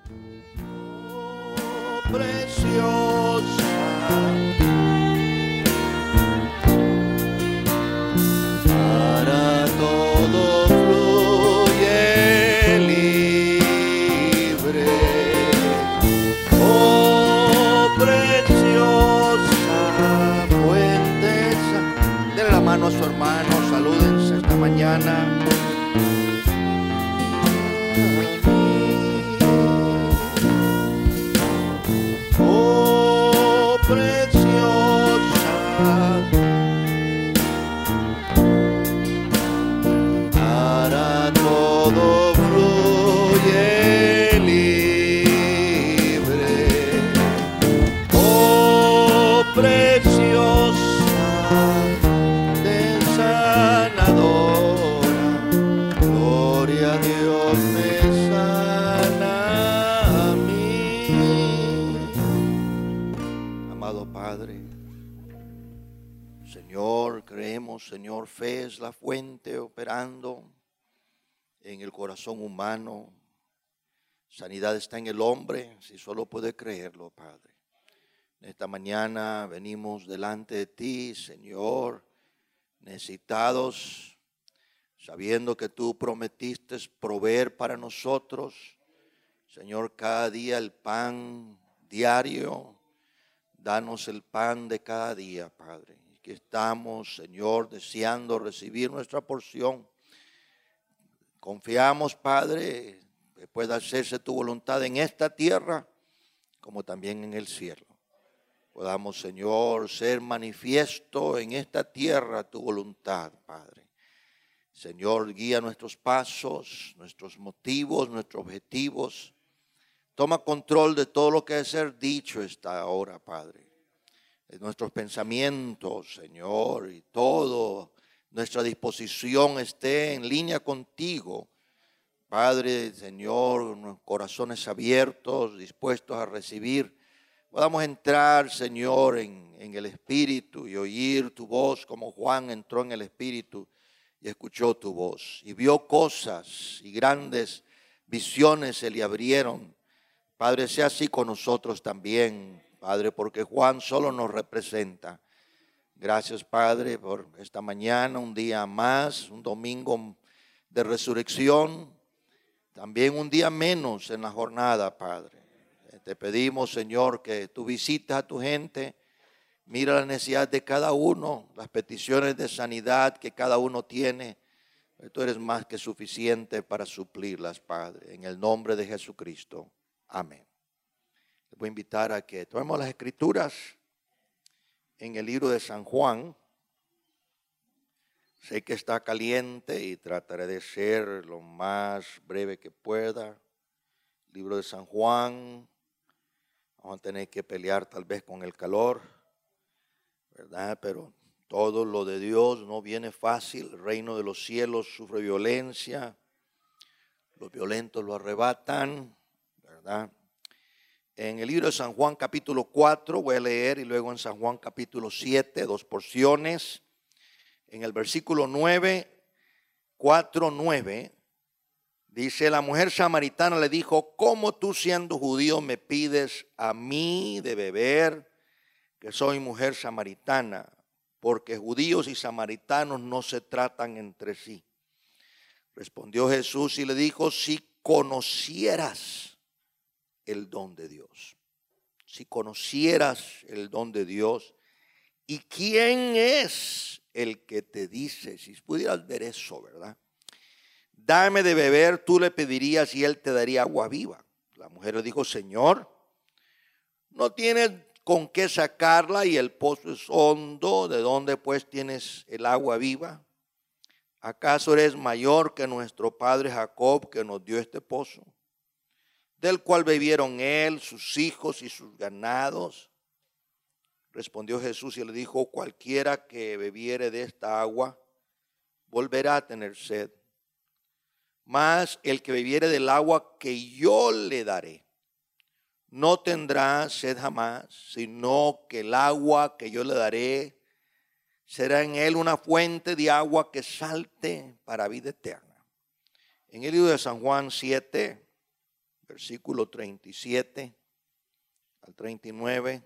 Oh, preciosa, para todo fluye libre. Oh, preciosa fuente. Dele la mano a su hermano, salúdense esta mañana. Oh, preciosa, para todo fluye libre. Oh, preciosa, de sanadora, gloria a Dios me sana a mí. Amado Padre, Señor, creemos, Señor, fe es la fuente operando en el corazón humano. Sanidad está en el hombre, si solo puede creerlo, Padre. Esta mañana venimos delante de ti, Señor, necesitados, sabiendo que tú prometiste proveer para nosotros, Señor, cada día el pan diario. Danos el pan de cada día, Padre. Y que estamos, Señor, deseando recibir nuestra porción. Confiamos, Padre, que pueda hacerse tu voluntad en esta tierra como también en el cielo. Podamos, Señor, ser manifiesto en esta tierra tu voluntad, Padre. Señor, guía nuestros pasos, nuestros motivos, nuestros objetivos. Toma control de todo lo que debe ser dicho esta hora, Padre. De nuestros pensamientos, Señor, y todo nuestra disposición esté en línea contigo. Padre, Señor, unos corazones abiertos, dispuestos a recibir. Podamos entrar, Señor, en el Espíritu y oír tu voz como Juan entró en el Espíritu y escuchó tu voz. Y vio cosas y grandes visiones se le abrieron. Padre, sea así con nosotros también, Padre, porque Juan solo nos representa. Gracias, Padre, por esta mañana, un día más, un domingo de resurrección, también un día menos en la jornada, Padre. Te pedimos, Señor, que tú visites a tu gente, mira la necesidad de cada uno, las peticiones de sanidad que cada uno tiene. Tú eres más que suficiente para suplirlas, Padre, en el nombre de Jesucristo. Amén. Les voy a invitar a que tomemos las escrituras en el libro de San Juan. Sé que está caliente y trataré de ser lo más breve que pueda. Libro de San Juan. Vamos a tener que pelear tal vez con el calor, ¿verdad? Pero todo lo de Dios no viene fácil. El reino de los cielos sufre violencia. Los violentos lo arrebatan, ¿verdad? En el libro de San Juan capítulo 4 voy a leer y luego en San Juan capítulo 7, dos porciones. En el versículo 9, 4:9, dice: la mujer samaritana le dijo: ¿cómo tú siendo judío me pides a mí de beber, que soy mujer samaritana? Porque judíos y samaritanos no se tratan entre sí. Respondió Jesús y le dijo: si conocieras el don de Dios. Si conocieras el don de Dios. ¿Y quién es el que te dice? Si pudieras ver eso, ¿verdad? Dame de beber, tú le pedirías y él te daría agua viva. La mujer le dijo: Señor, no tienes con qué sacarla y el pozo es hondo. ¿De dónde pues tienes el agua viva? ¿Acaso eres mayor que nuestro padre Jacob, que nos dio este pozo, del cual bebieron él, sus hijos y sus ganados? Respondió Jesús y le dijo: cualquiera que bebiere de esta agua volverá a tener sed. Mas el que bebiere del agua que yo le daré no tendrá sed jamás, sino que el agua que yo le daré será en él una fuente de agua que salte para vida eterna. En el libro de San Juan 7, versículo 37 al 39.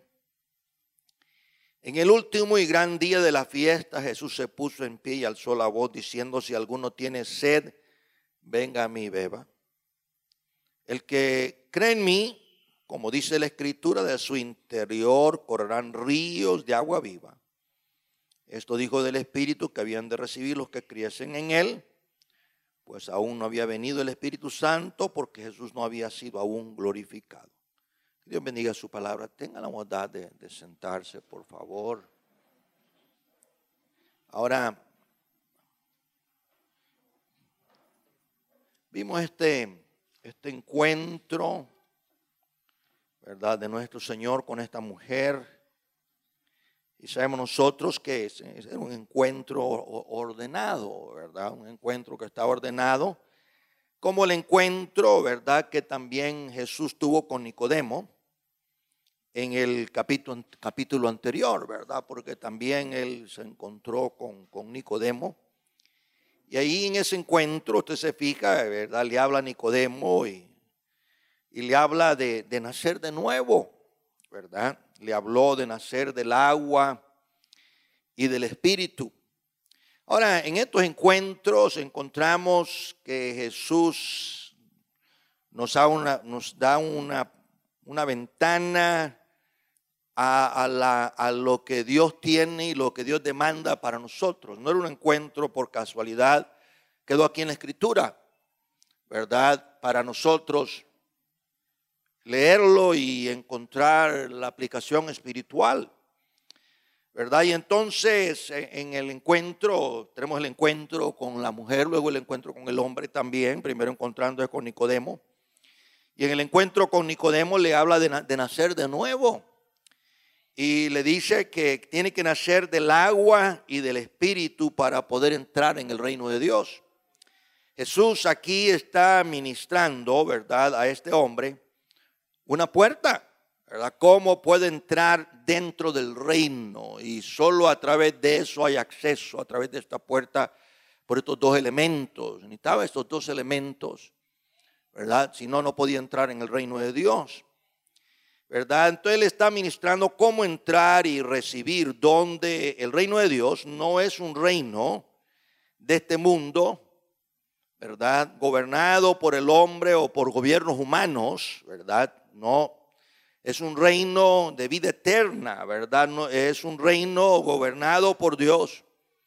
En el último y gran día de la fiesta, Jesús se puso en pie y alzó la voz diciendo: si alguno tiene sed, venga a mí y beba. El que cree en mí, como dice la Escritura, de su interior correrán ríos de agua viva. Esto dijo del Espíritu que habían de recibir los que creyesen en él, pues aún no había venido el Espíritu Santo, porque Jesús no había sido aún glorificado. Dios bendiga su palabra. Tengan la bondad de sentarse, por favor. Ahora, vimos este encuentro, ¿verdad?, de nuestro Señor con esta mujer. Y sabemos nosotros que es un encuentro ordenado, ¿verdad? Un encuentro que está ordenado, como el encuentro, ¿verdad?, que también Jesús tuvo con Nicodemo en el capítulo anterior, ¿verdad? Porque también él se encontró con Nicodemo. Y ahí en ese encuentro, usted se fija, ¿verdad?, le habla a Nicodemo y le habla de nacer de nuevo, ¿verdad? Le habló de nacer del agua y del Espíritu. Ahora, en estos encuentros encontramos que Jesús nos da una ventana a lo que Dios tiene y lo que Dios demanda para nosotros. No era un encuentro por casualidad, quedó aquí en la Escritura, ¿verdad? Para nosotros leerlo y encontrar la aplicación espiritual, ¿verdad? Y entonces en el encuentro, tenemos el encuentro con la mujer, luego el encuentro con el hombre también, primero encontrando con Nicodemo. Y en el encuentro con Nicodemo le habla de nacer de nuevo. Y le dice que tiene que nacer del agua y del Espíritu para poder entrar en el reino de Dios. Jesús aquí está ministrando, ¿verdad?, a este hombre una puerta, ¿verdad? ¿Cómo puede entrar dentro del reino? Y solo a través de eso hay acceso, a través de esta puerta, por estos dos elementos. Necesitaba estos dos elementos, ¿verdad? Si no, no podía entrar en el reino de Dios, ¿verdad? Entonces él está ministrando cómo entrar y recibir, donde el reino de Dios no es un reino de este mundo, ¿verdad?, gobernado por el hombre o por gobiernos humanos, ¿verdad? No, es un reino de vida eterna, ¿verdad? No, es un reino gobernado por Dios,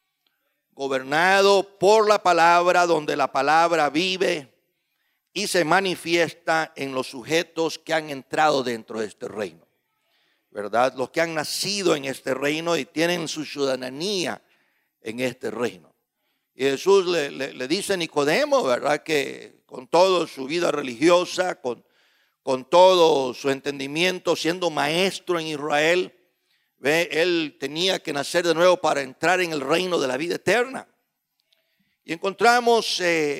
gobernado por la palabra, donde la palabra vive y se manifiesta en los sujetos que han entrado dentro de este reino, ¿verdad? Los que han nacido en este reino y tienen su ciudadanía en este reino. Y Jesús le dice a Nicodemo, ¿verdad?, que con toda su vida religiosa, con todo su entendimiento, siendo maestro en Israel, él tenía que nacer de nuevo para entrar en el reino de la vida eterna. Y encontramos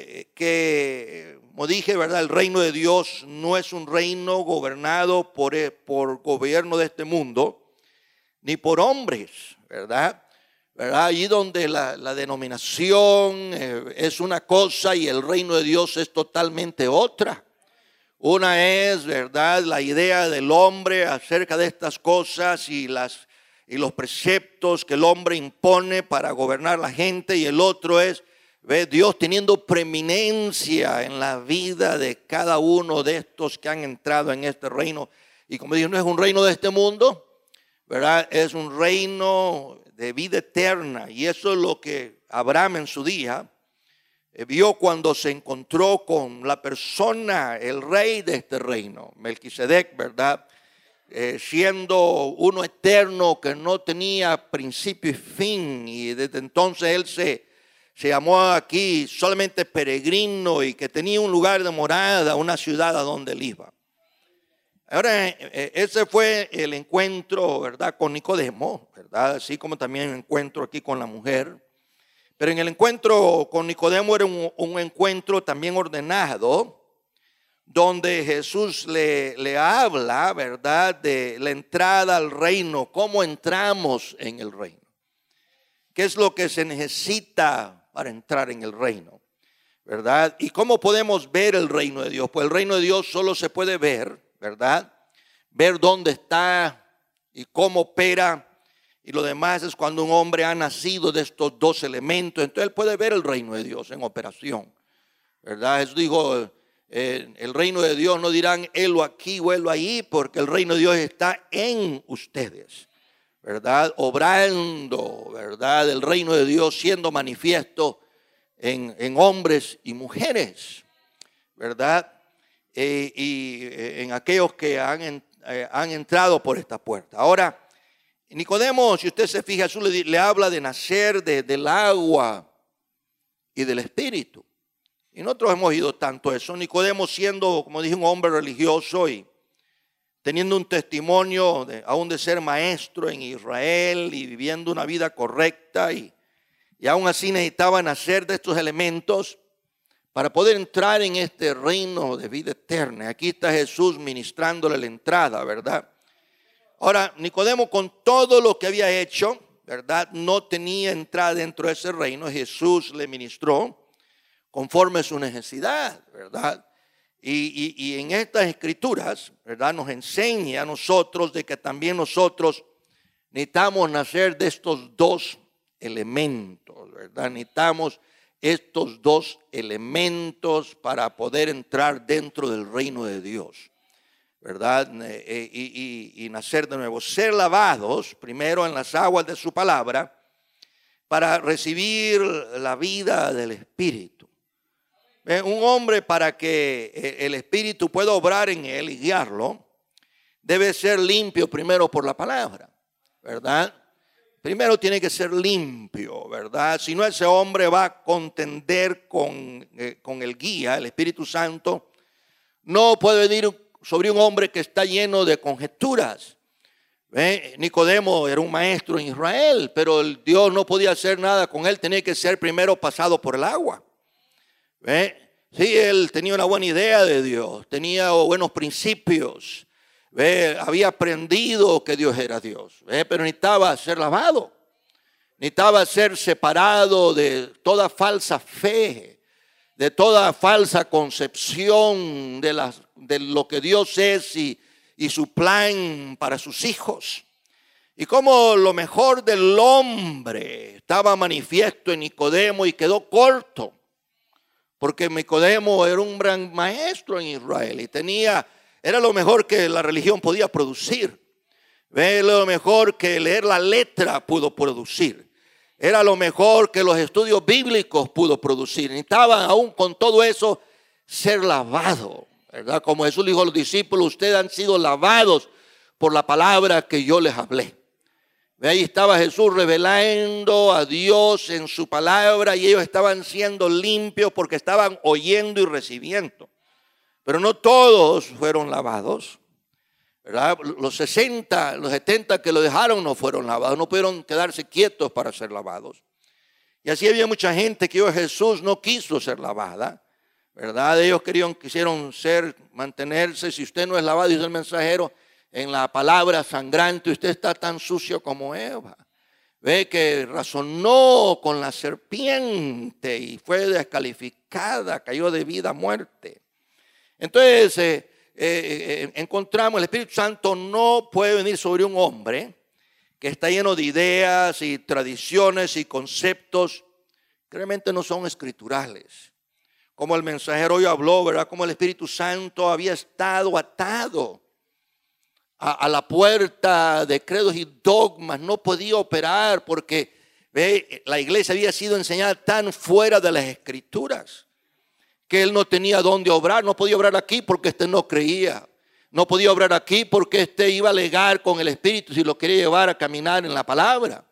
que, como dije, ¿verdad?, el reino de Dios no es un reino gobernado por gobierno de este mundo, ni por hombres, ¿verdad? Allí donde la denominación es una cosa y el reino de Dios es totalmente otra. Una es, ¿verdad?, la idea del hombre acerca de estas cosas y los preceptos que el hombre impone para gobernar la gente, y el otro es, Dios teniendo preeminencia en la vida de cada uno de estos que han entrado en este reino. Y como dije, no es un reino de este mundo, ¿verdad? Es un reino de vida eterna. Y eso es lo que Abraham en su día vio cuando se encontró con la persona, el rey de este reino, Melquisedec, ¿verdad? Siendo uno eterno que no tenía principio y fin. Y desde entonces él se llamó aquí solamente peregrino, y que tenía un lugar de morada, una ciudad a donde él iba. Ahora, ese fue el encuentro, ¿verdad?, con Nicodemo, ¿verdad? Así como también el encuentro aquí con la mujer. Pero en el encuentro con Nicodemo era un encuentro también ordenado, donde Jesús le habla, ¿verdad?, de la entrada al reino, cómo entramos en el reino. ¿Qué es lo que se necesita para entrar en el reino? ¿verdad? ¿Y cómo podemos ver el reino de Dios? Pues el reino de Dios solo se puede ver, ¿verdad? Ver dónde está y cómo opera. Y lo demás es cuando un hombre ha nacido de estos dos elementos. Entonces él puede ver el reino de Dios en operación, ¿verdad? Jesús dijo, el reino de Dios no dirán helo aquí o helo ahí, porque el reino de Dios está en ustedes, ¿verdad? Obrando, ¿verdad? El reino de Dios siendo manifiesto en hombres y mujeres, ¿verdad? Y en aquellos que han entrado por esta puerta. Ahora, Nicodemo, si usted se fija, Jesús le habla de nacer del agua y del espíritu. Y nosotros hemos oído tanto eso. Nicodemo siendo, como dije, un hombre religioso y teniendo un testimonio aún de ser maestro en Israel y viviendo una vida correcta y aún así necesitaba nacer de estos elementos para poder entrar en este reino de vida eterna. Aquí está Jesús ministrándole la entrada, ¿verdad? Ahora, Nicodemo, con todo lo que había hecho, ¿verdad?, no tenía entrada dentro de ese reino. Jesús le ministró conforme a su necesidad, ¿verdad? Y en estas escrituras, ¿verdad?, nos enseña a nosotros de que también nosotros necesitamos nacer de estos dos elementos, ¿verdad? Necesitamos estos dos elementos para poder entrar dentro del reino de Dios, ¿verdad? Y nacer de nuevo, ser lavados primero en las aguas de su palabra para recibir la vida del Espíritu. Un hombre, para que el Espíritu pueda obrar en él y guiarlo, debe ser limpio primero por la palabra, ¿verdad? Primero tiene que ser limpio, ¿verdad? Si no, ese hombre va a contender con el guía, el Espíritu Santo. No puede venir sobre un hombre que está lleno de conjeturas. Nicodemo era un maestro en Israel, pero el Dios no podía hacer nada con él, tenía que ser primero pasado por el agua. Sí, él tenía una buena idea de Dios, tenía buenos principios, había aprendido que Dios era Dios, pero necesitaba ser lavado, necesitaba ser separado de toda falsa fe, de toda falsa concepción de lo que Dios es y su plan para sus hijos. Y como lo mejor del hombre estaba manifiesto en Nicodemo y quedó corto, porque Nicodemo era un gran maestro en Israel y era lo mejor que la religión podía producir. Era lo mejor que leer la letra pudo producir. Era lo mejor que los estudios bíblicos pudo producir. Necesitaban aún con todo eso ser lavado, ¿verdad? Como Jesús dijo a los discípulos, ustedes han sido lavados por la palabra que yo les hablé. Ahí estaba Jesús revelando a Dios en su palabra y ellos estaban siendo limpios porque estaban oyendo y recibiendo. Pero no todos fueron lavados, ¿verdad? Los 60, los 70 que lo dejaron no fueron lavados, no pudieron quedarse quietos para ser lavados. Y así había mucha gente que Jesús no quiso ser lavada, ¿verdad? Ellos quisieron mantenerse. Si usted no es lavado, dice el mensajero, en la palabra sangrante, usted está tan sucio como Eva. Ve que razonó con la serpiente y fue descalificada, cayó de vida a muerte. Entonces encontramos, el Espíritu Santo no puede venir sobre un hombre que está lleno de ideas y tradiciones y conceptos que realmente no son escriturales. Como el mensajero hoy habló, ¿verdad? Como el Espíritu Santo había estado atado a la puerta de credos y dogmas, no podía operar porque la iglesia había sido enseñada tan fuera de las escrituras que él no tenía dónde obrar. No podía obrar aquí porque no creía, no podía obrar aquí porque iba a alegar con el Espíritu si lo quería llevar a caminar en la palabra.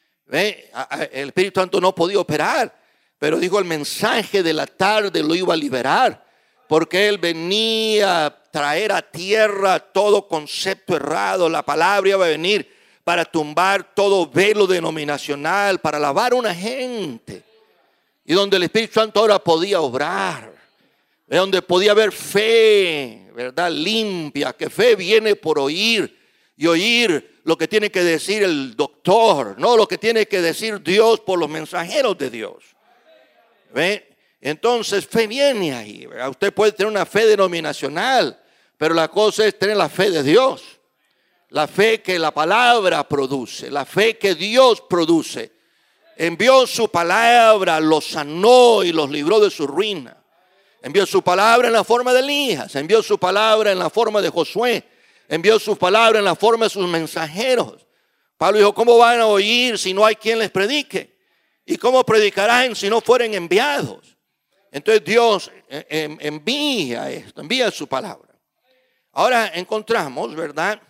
El Espíritu Santo no podía operar, pero dijo el mensaje de la tarde lo iba a liberar, porque él venía a traer a tierra todo concepto errado. La palabra iba a venir para tumbar todo velo denominacional, para lavar a una gente. Y donde el Espíritu Santo ahora podía obrar, donde podía haber fe, ¿verdad? Limpia, que fe viene por oír, y oír lo que tiene que decir el doctor, no lo que tiene que decir Dios por los mensajeros de Dios. Entonces fe viene ahí, ¿verdad? Usted puede tener una fe denominacional, pero la cosa es tener la fe de Dios. La fe que la palabra produce, la fe que Dios produce. Envió su palabra, los sanó y los libró de su ruina. Envió su palabra en la forma de Elías, envió su palabra en la forma de Josué, envió su palabra en la forma de sus mensajeros. Pablo dijo, ¿cómo van a oír si no hay quien les predique? ¿Y cómo predicarán si no fueren enviados? Entonces Dios envía esto, envía su palabra. Ahora encontramos, ¿verdad?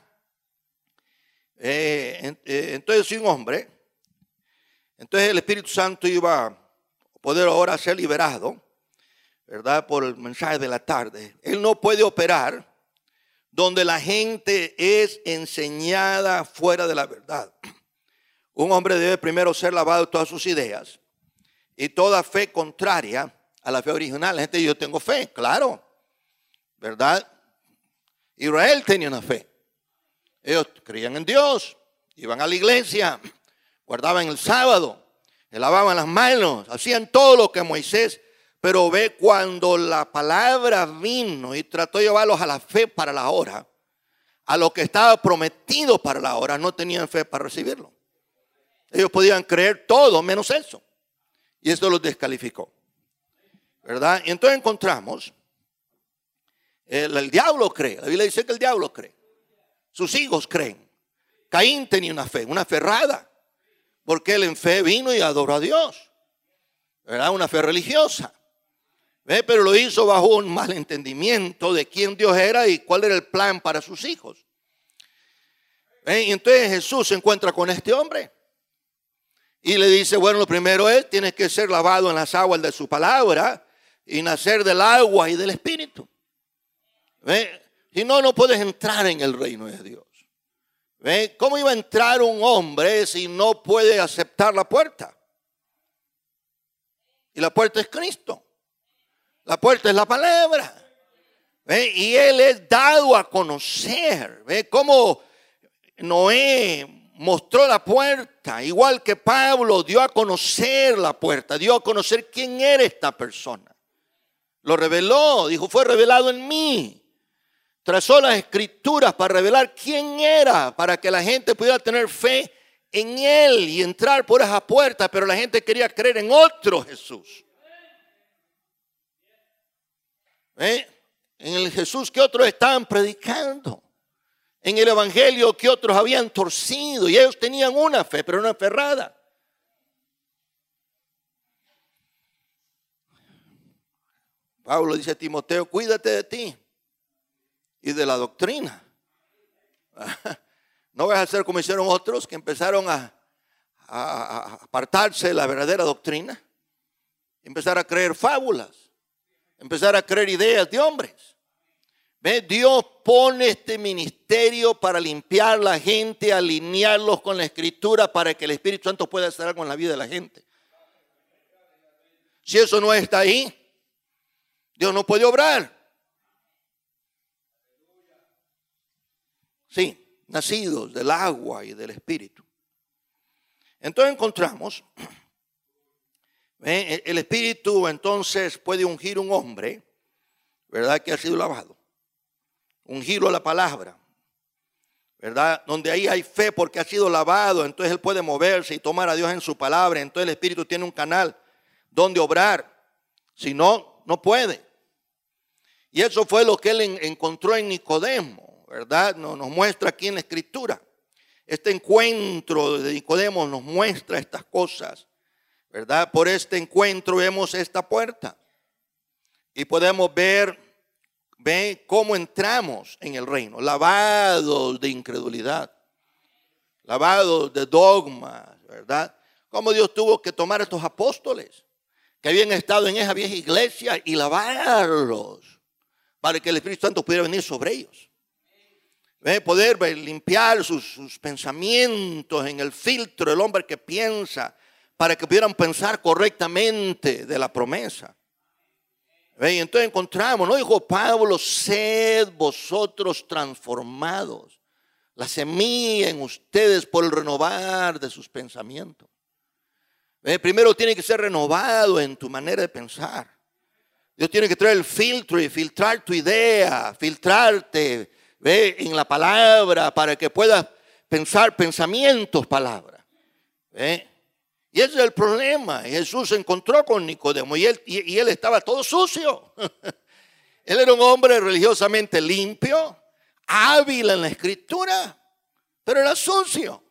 Entonces si un hombre, entonces el Espíritu Santo iba a poder ahora ser liberado, ¿verdad? Por el mensaje de la tarde. Él no puede operar donde la gente es enseñada fuera de la verdad. Un hombre debe primero ser lavado de todas sus ideas y toda fe contraria a la fe original. La gente dice, yo tengo fe, claro, ¿verdad? Israel tenía una fe. Ellos creían en Dios, iban a la iglesia, guardaban el sábado, se lavaban las manos, hacían todo lo que Moisés. Pero ve, cuando la palabra vino y trató de llevarlos a la fe para la hora, a lo que estaba prometido para la hora, no tenían fe para recibirlo. Ellos podían creer todo menos eso. Y esto los descalificó, ¿verdad? Y entonces encontramos, el diablo cree. La Biblia dice que el diablo cree. Sus hijos creen. Caín tenía una fe errada, porque él en fe vino y adoró a Dios, ¿verdad? Una fe religiosa. Pero lo hizo bajo un mal entendimiento de quién Dios era y cuál era el plan para sus hijos. Y entonces Jesús se encuentra con este hombre y le dice, bueno, lo primero es, tienes que ser lavado en las aguas de su palabra y nacer del agua y del Espíritu. Si no, no puedes entrar en el reino de Dios. ¿Cómo iba a entrar un hombre si no puede aceptar la puerta? Y la puerta es Cristo. La puerta es la palabra. Y Él es dado a conocer. Cómo Noé mostró la puerta. Igual que Pablo dio a conocer la puerta. Dio a conocer quién era esta persona. Lo reveló. Dijo, fue revelado en mí. Trazó las escrituras para revelar quién era. Para que la gente pudiera tener fe en Él y entrar por esa puerta. Pero la gente quería creer en otro Jesús. En el Jesús que otros estaban predicando, en el evangelio que otros habían torcido, y ellos tenían una fe, pero una fe errada. Pablo dice a Timoteo, cuídate de ti y de la doctrina. No vas a hacer como hicieron otros que empezaron a apartarse de la verdadera doctrina, empezar a creer fábulas, empezar a creer ideas de hombres. Dios pone este ministerio para limpiar la gente, alinearlos con la Escritura para que el Espíritu Santo pueda hacer algo en la vida de la gente. Si eso no está ahí, Dios no puede obrar. Sí, nacidos del agua y del Espíritu. Entonces encontramos, el Espíritu entonces puede ungir un hombre, ¿verdad? Que ha sido lavado. Ungirlo a la palabra, ¿verdad? Donde ahí hay fe porque ha sido lavado, entonces él puede moverse y tomar a Dios en su palabra. Entonces el Espíritu tiene un canal donde obrar. Si no, no puede. Y eso fue lo que él encontró en Nicodemo, ¿verdad? Nos muestra aquí en la Escritura. Este encuentro de Nicodemo nos muestra estas cosas, ¿verdad? Por este encuentro vemos esta puerta y podemos ver cómo entramos en el reino, lavados de incredulidad, lavados de dogmas, ¿verdad? Cómo Dios tuvo que tomar a estos apóstoles que habían estado en esa vieja iglesia y lavarlos para que el Espíritu Santo pudiera venir sobre ellos. Poder limpiar sus pensamientos en el filtro del hombre que piensa, para que pudieran pensar correctamente de la promesa. Y entonces encontramos, ¿no? Dijo Pablo, sed vosotros transformados, la semilla en ustedes por el renovar de sus pensamientos. Primero tiene que ser renovado en tu manera de pensar. Dios tiene que traer el filtro y filtrar tu idea, filtrarte, ¿ve?, en la palabra para que puedas pensar pensamientos, palabras. ¿Ve? Y ese es el problema. Jesús se encontró con Nicodemo y él estaba todo sucio. Él era un hombre religiosamente limpio, hábil en la escritura, pero era sucio.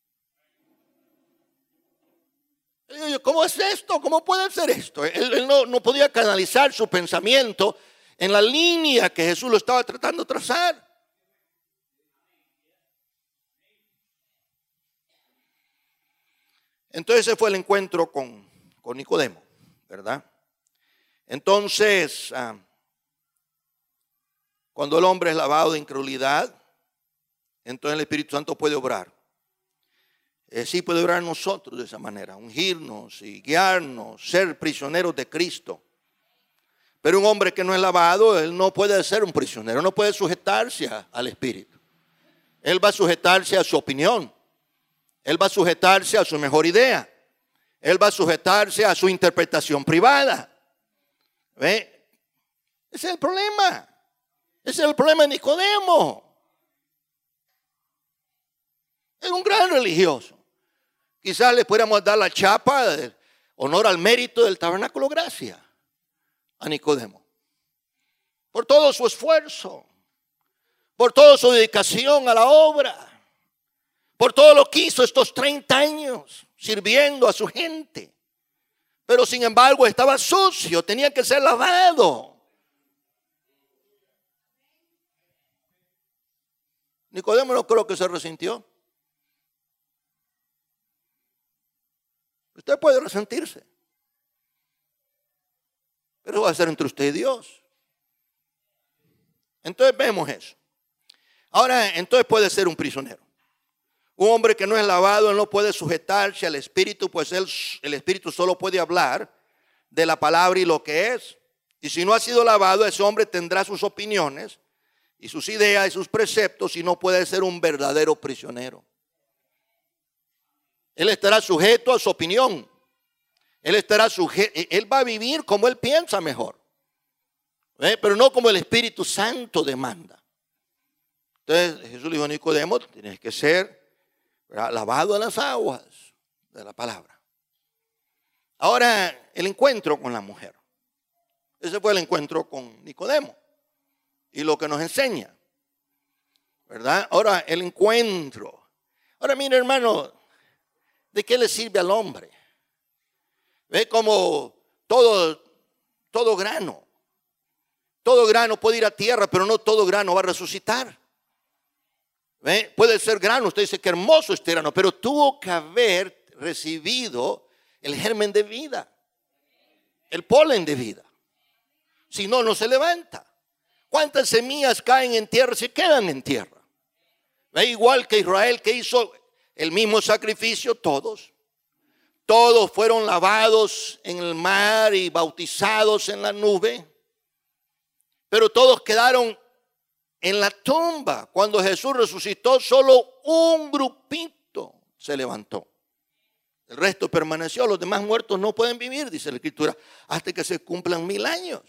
¿Cómo es esto? ¿Cómo puede ser esto? Él no podía canalizar su pensamiento en la línea que Jesús lo estaba tratando de trazar. Entonces ese fue el encuentro con Nicodemo, ¿verdad? Entonces, cuando el hombre es lavado de incredulidad, entonces el Espíritu Santo puede obrar. Sí puede obrar en nosotros de esa manera, ungirnos y guiarnos, ser prisioneros de Cristo. Pero un hombre que no es lavado, él no puede ser un prisionero, no puede sujetarse al Espíritu. Él va a sujetarse a su opinión. Él va a sujetarse a su mejor idea. Él va a sujetarse a su interpretación privada. ¿Ve? Ese es el problema. Ese es el problema de Nicodemo. Es un gran religioso. Quizás le pudiéramos dar la chapa de honor al mérito del Tabernáculo Gracia a Nicodemo. Por todo su esfuerzo, por toda su dedicación a la obra, por todo lo que hizo estos 30 años sirviendo a su gente. Pero sin embargo estaba sucio, tenía que ser lavado. Nicodemo no creo que se resintió. Usted puede resentirse, pero va a ser entre usted y Dios. Entonces vemos eso. Ahora, entonces puede ser un prisionero. Un hombre que no es lavado, él no puede sujetarse al Espíritu, pues el Espíritu solo puede hablar de la palabra y lo que es. Y si no ha sido lavado, ese hombre tendrá sus opiniones y sus ideas y sus preceptos y no puede ser un verdadero prisionero. Él estará sujeto a su opinión. Él va a vivir como él piensa mejor. Pero no como el Espíritu Santo demanda. Entonces Jesús le dijo a Nicodemo, tienes que ser lavado en las aguas de la palabra. Ahora, el encuentro con la mujer. Ese fue el encuentro con Nicodemo. Y lo que nos enseña, ¿verdad? Ahora, el encuentro. Ahora, mire, hermano, ¿de qué le sirve al hombre? Ve como todo grano. Todo grano puede ir a tierra, pero no todo grano va a resucitar. ¿Ve? Puede ser grano, usted dice que hermoso este grano, pero tuvo que haber recibido el germen de vida, el polen de vida. Si no, no se levanta. ¿Cuántas semillas caen en tierra? Se quedan en tierra. ¿Ve? Igual que Israel, que hizo el mismo sacrificio, todos fueron lavados en el mar y bautizados en la nube, pero todos quedaron en la tumba. Cuando Jesús resucitó, solo un grupito se levantó. El resto permaneció. Los demás muertos no pueden vivir, dice la Escritura, hasta que se cumplan 1000 años.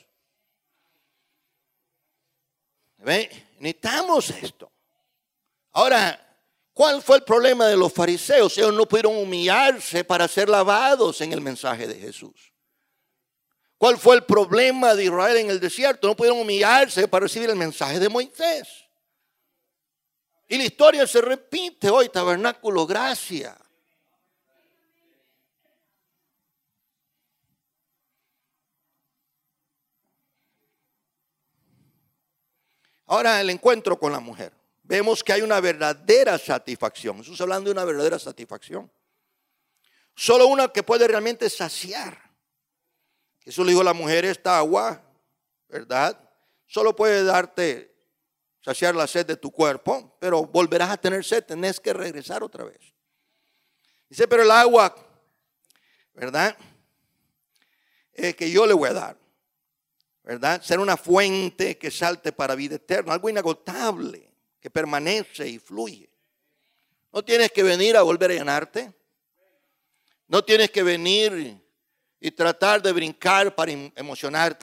¿Ve? Necesitamos esto. Ahora, ¿cuál fue el problema de los fariseos? Ellos no pudieron humillarse para ser lavados en el mensaje de Jesús. ¿Cuál fue el problema de Israel en el desierto? No pudieron humillarse para recibir el mensaje de Moisés. Y la historia se repite hoy, Tabernáculo Gracia. Ahora el encuentro con la mujer. Vemos que hay una verdadera satisfacción. Jesús hablando de una verdadera satisfacción. Solo una que puede realmente saciar. Jesús le dijo a la mujer, esta agua, ¿verdad? Solo puede saciar la sed de tu cuerpo, pero volverás a tener sed, tenés que regresar otra vez. Dice, pero el agua, ¿verdad? Que yo le voy a dar, ¿verdad? Ser una fuente que salte para vida eterna, algo inagotable, que permanece y fluye. No tienes que venir a volver a llenarte. No tienes que venir y tratar de brincar para emocionarte.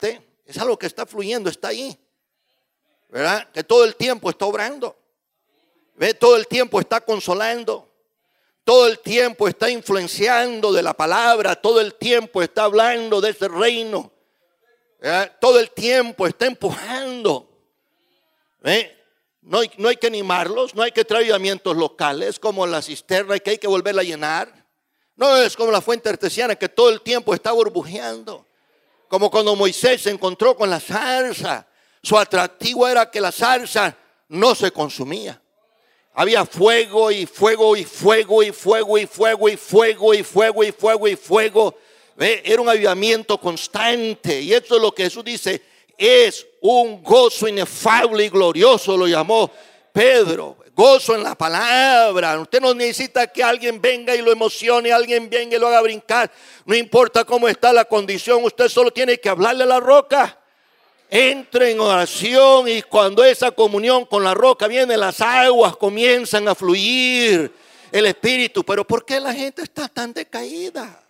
Es algo que está fluyendo, está ahí. ¿Verdad? Que todo el tiempo está obrando. ¿Ve? Todo el tiempo está consolando. Todo el tiempo está influenciando de la palabra. Todo el tiempo está hablando de ese reino. ¿Verdad? Todo el tiempo está empujando. ¿Ve? No hay que animarlos. No hay que traer avivamientos locales como la cisterna que hay que volverla a llenar. No es como la fuente artesiana que todo el tiempo está burbujeando. Como cuando Moisés se encontró con la zarza. Su atractivo era que la zarza no se consumía. Había fuego y fuego y fuego y fuego y fuego y fuego y fuego y fuego y fuego. Era un avivamiento constante. Y esto es lo que Jesús dice. Es un gozo inefable y glorioso, lo llamó Pedro. Gozo en la palabra. Usted no necesita que alguien venga y lo emocione, alguien venga y lo haga brincar. No importa cómo está la condición, usted solo tiene que hablarle a la roca. Entre en oración y cuando esa comunión con la roca viene, las aguas comienzan a fluir. El Espíritu. Pero ¿por qué la gente está tan decaída?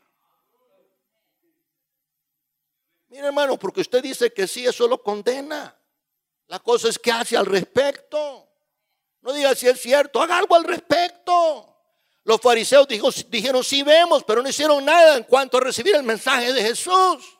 Mire, hermano, porque usted dice que sí, eso lo condena. La cosa es que hace al respecto. No diga si es cierto, haga algo al respecto. Los fariseos dijeron sí vemos, pero no hicieron nada en cuanto a recibir el mensaje de Jesús.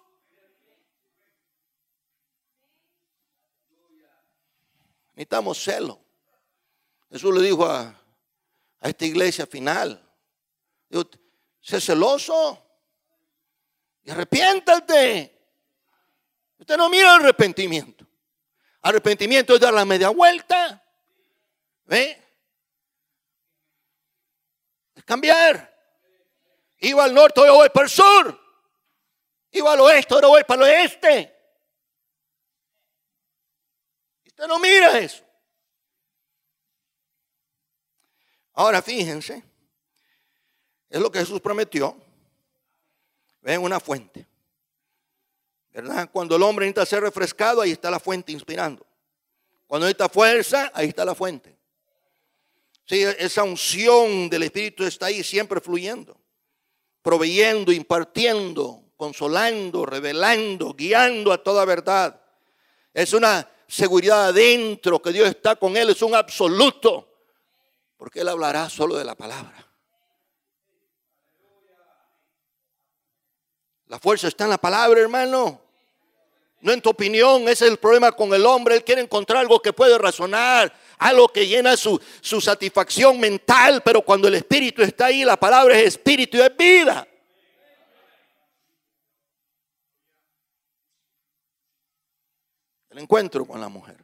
Necesitamos celo. Jesús le dijo a esta iglesia final, dijo, sé celoso y arrepiéntate. Usted no mira el arrepentimiento. Arrepentimiento es dar la media vuelta. ¿Ve? Es cambiar. Iba al norte, ahora voy para el sur. Iba al oeste, ahora voy para el oeste. Usted no mira eso. Ahora fíjense. Es lo que Jesús prometió. Ven una fuente. ¿Verdad? Cuando el hombre necesita ser refrescado, ahí está la fuente inspirando. Cuando necesita fuerza, ahí está la fuente. Sí, esa unción del Espíritu está ahí siempre fluyendo, proveyendo, impartiendo, consolando, revelando, guiando a toda verdad. Es una seguridad adentro que Dios está con él, es un absoluto, porque él hablará solo de la palabra. La fuerza está en la palabra, hermano. No en tu opinión. Ese es el problema con el hombre. Él quiere encontrar algo que puede razonar, algo que llena su satisfacción mental. Pero cuando el Espíritu está ahí, la palabra es espíritu y es vida. El encuentro con la mujer.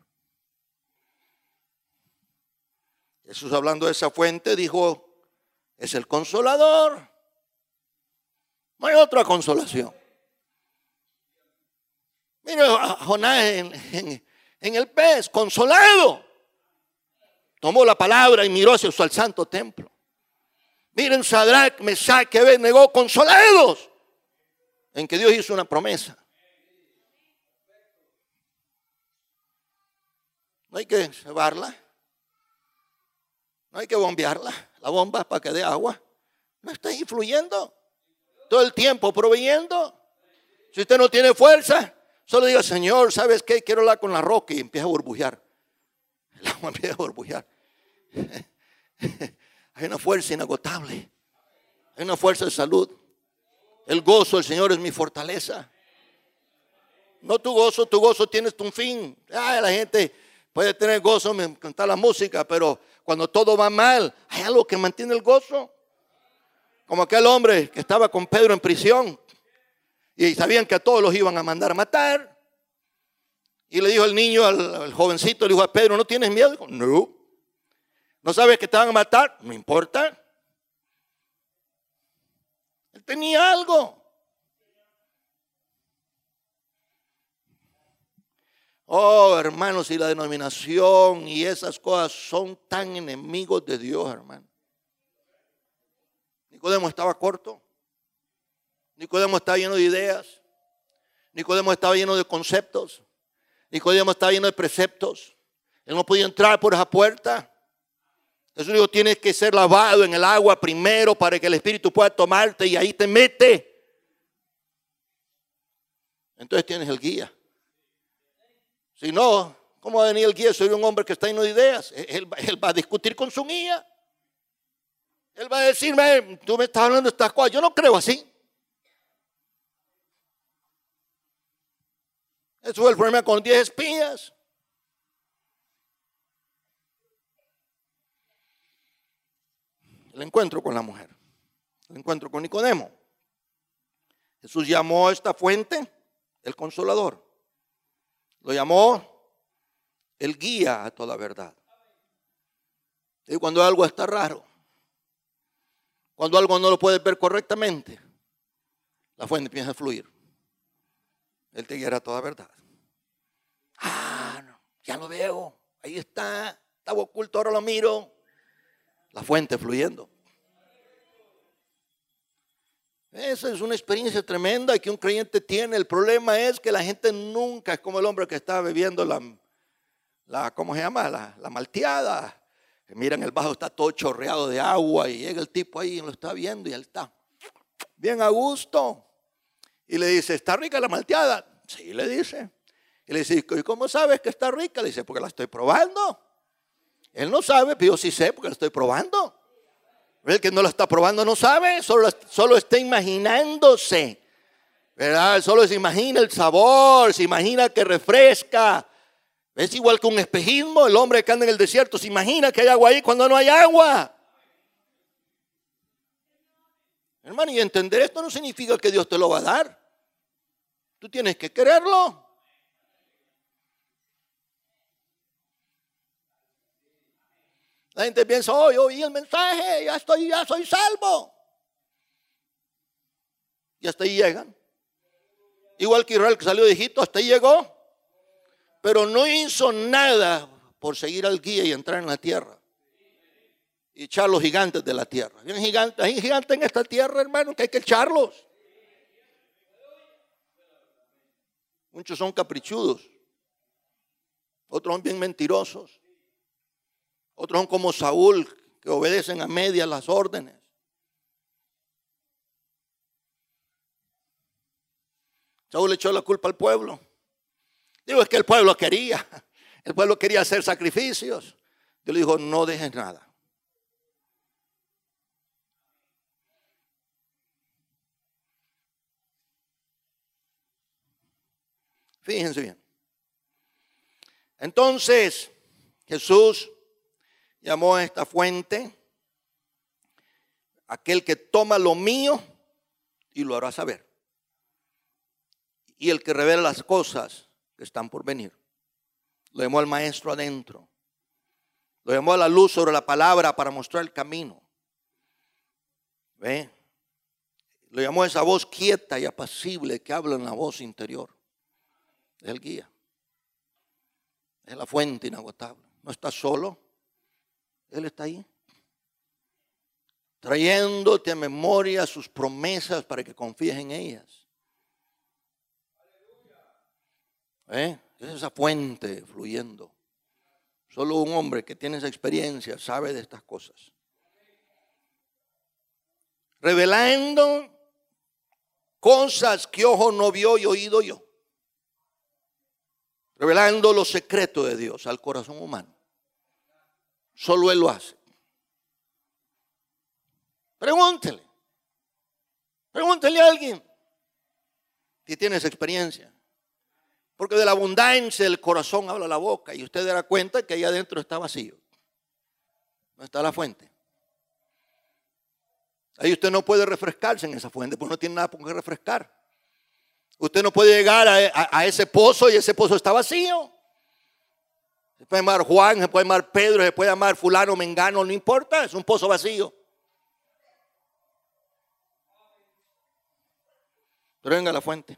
Jesús, hablando de esa fuente, dijo, es el consolador. No hay otra consolación. Mire a Jonás en el pez, consolado. Tomó la palabra y miró hacia su santo templo. Miren Sadrach, Mesach y Abednego, consolados en que Dios hizo una promesa. No hay que cebarla. No hay que bombearla. La bomba es para que dé agua. No está ahí fluyendo. Todo el tiempo proveyendo. Si usted no tiene fuerza, solo diga, Señor, ¿sabes qué? Quiero hablar con la roca y empieza a burbujear. El agua empieza a burbujear. Hay una fuerza inagotable. Hay una fuerza de salud. El gozo del Señor es mi fortaleza. No tu gozo tienes un fin. La gente puede tener gozo, me encanta la música, pero cuando todo va mal, hay algo que mantiene el gozo. Como aquel hombre que estaba con Pedro en prisión y sabían que a todos los iban a mandar a matar. Y le dijo el niño al jovencito, le dijo a Pedro, ¿no tienes miedo? Dijo, no. ¿No sabes que te van a matar? No importa. Él tenía algo. Oh, hermanos, y la denominación y esas cosas son tan enemigos de Dios, hermano. Nicodemo estaba corto. Nicodemo estaba lleno de ideas. Nicodemo estaba lleno de conceptos. Nicodemo estaba lleno de preceptos. Él no podía entrar por esa puerta. Jesús dijo, tienes que ser lavado en el agua primero para que el Espíritu pueda tomarte y ahí te mete. Entonces tienes el guía. Si no, ¿cómo va a venir el guía? Soy un hombre que está lleno de ideas. Él va a discutir con su guía. Él va a decirme, tú me estás hablando de estas cosas. Yo no creo así. Eso fue el problema con 10 espías. El encuentro con la mujer. El encuentro con Nicodemo. Jesús llamó a esta fuente el Consolador. Lo llamó el guía a toda verdad. Y cuando algo está raro, cuando algo no lo puedes ver correctamente, la fuente empieza a fluir. Él te guiará a toda verdad. No, ya lo veo. Ahí está. Estaba oculto, ahora lo miro. La fuente fluyendo. Esa es una experiencia tremenda que un creyente tiene. El problema es que la gente nunca es como el hombre que está bebiendo ¿cómo se llama? La malteada. Miran, el vaso está todo chorreado de agua y llega el tipo ahí y lo está viendo y él está bien a gusto. Y le dice, ¿está rica la malteada? Sí, le dice. Y le dice, ¿y cómo sabes que está rica? Le dice, porque la estoy probando. Él no sabe, pero yo sí sé porque la estoy probando. El que no la está probando no sabe, solo está imaginándose, ¿verdad? Solo se imagina el sabor, se imagina que refresca. Es igual que un espejismo. El hombre que anda en el desierto se imagina que hay agua ahí cuando no hay agua. Hermano, y entender esto no significa que Dios te lo va a dar. Tú tienes que quererlo. La gente piensa, yo oí el mensaje, ya soy salvo. Y hasta ahí llegan. Igual que Israel que salió de Egipto, hasta ahí llegó. Pero no hizo nada por seguir al guía y entrar en la tierra. Y echar los gigantes de la tierra. Hay gigantes en esta tierra, hermano, que hay que echarlos. Muchos son caprichudos. Otros son bien mentirosos. Otros son como Saúl, que obedecen a medias las órdenes. Saúl le echó la culpa al pueblo. Digo, es que el pueblo quería. El pueblo quería hacer sacrificios. Dios le dijo, no dejes nada. Fíjense bien. Entonces, Jesús llamó a esta fuente aquel que toma lo mío y lo hará saber. Y el que revela las cosas que están por venir. Lo llamó al maestro adentro. Lo llamó a la luz sobre la palabra para mostrar el camino. ¿Ve? Lo llamó a esa voz quieta y apacible que habla en la voz interior. Es el guía. Es la fuente inagotable. No está solo. Él está ahí. Trayéndote a memoria sus promesas para que confíes en ellas. Es esa fuente fluyendo. Solo un hombre que tiene esa experiencia sabe de estas cosas. Revelando cosas que ojo no vio y oído yo. Revelando los secretos de Dios al corazón humano. Solo Él lo hace. Pregúntele a alguien si tiene esa experiencia. Porque de la abundancia del corazón habla la boca. Y usted dará cuenta que ahí adentro está vacío. No está la fuente. Ahí usted no puede refrescarse en esa fuente, porque no tiene nada por qué refrescar. Usted no puede llegar a ese pozo y ese pozo está vacío. Se puede llamar Juan, se puede llamar Pedro, se puede llamar fulano, mengano, no importa, es un pozo vacío. Pero venga a la fuente.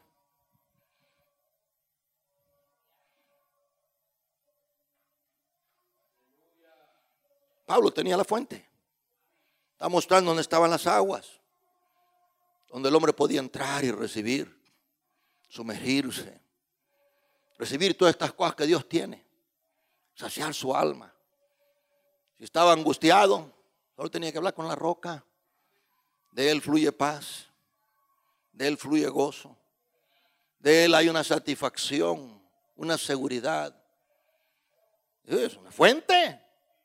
Pablo tenía la fuente. Está mostrando dónde estaban las aguas, donde el hombre podía entrar y recibir, sumergirse, recibir todas estas cosas que Dios tiene, saciar su alma. Si estaba angustiado, solo tenía que hablar con la roca. De Él fluye paz, de Él fluye gozo, de Él hay una satisfacción una seguridad. Es una fuente.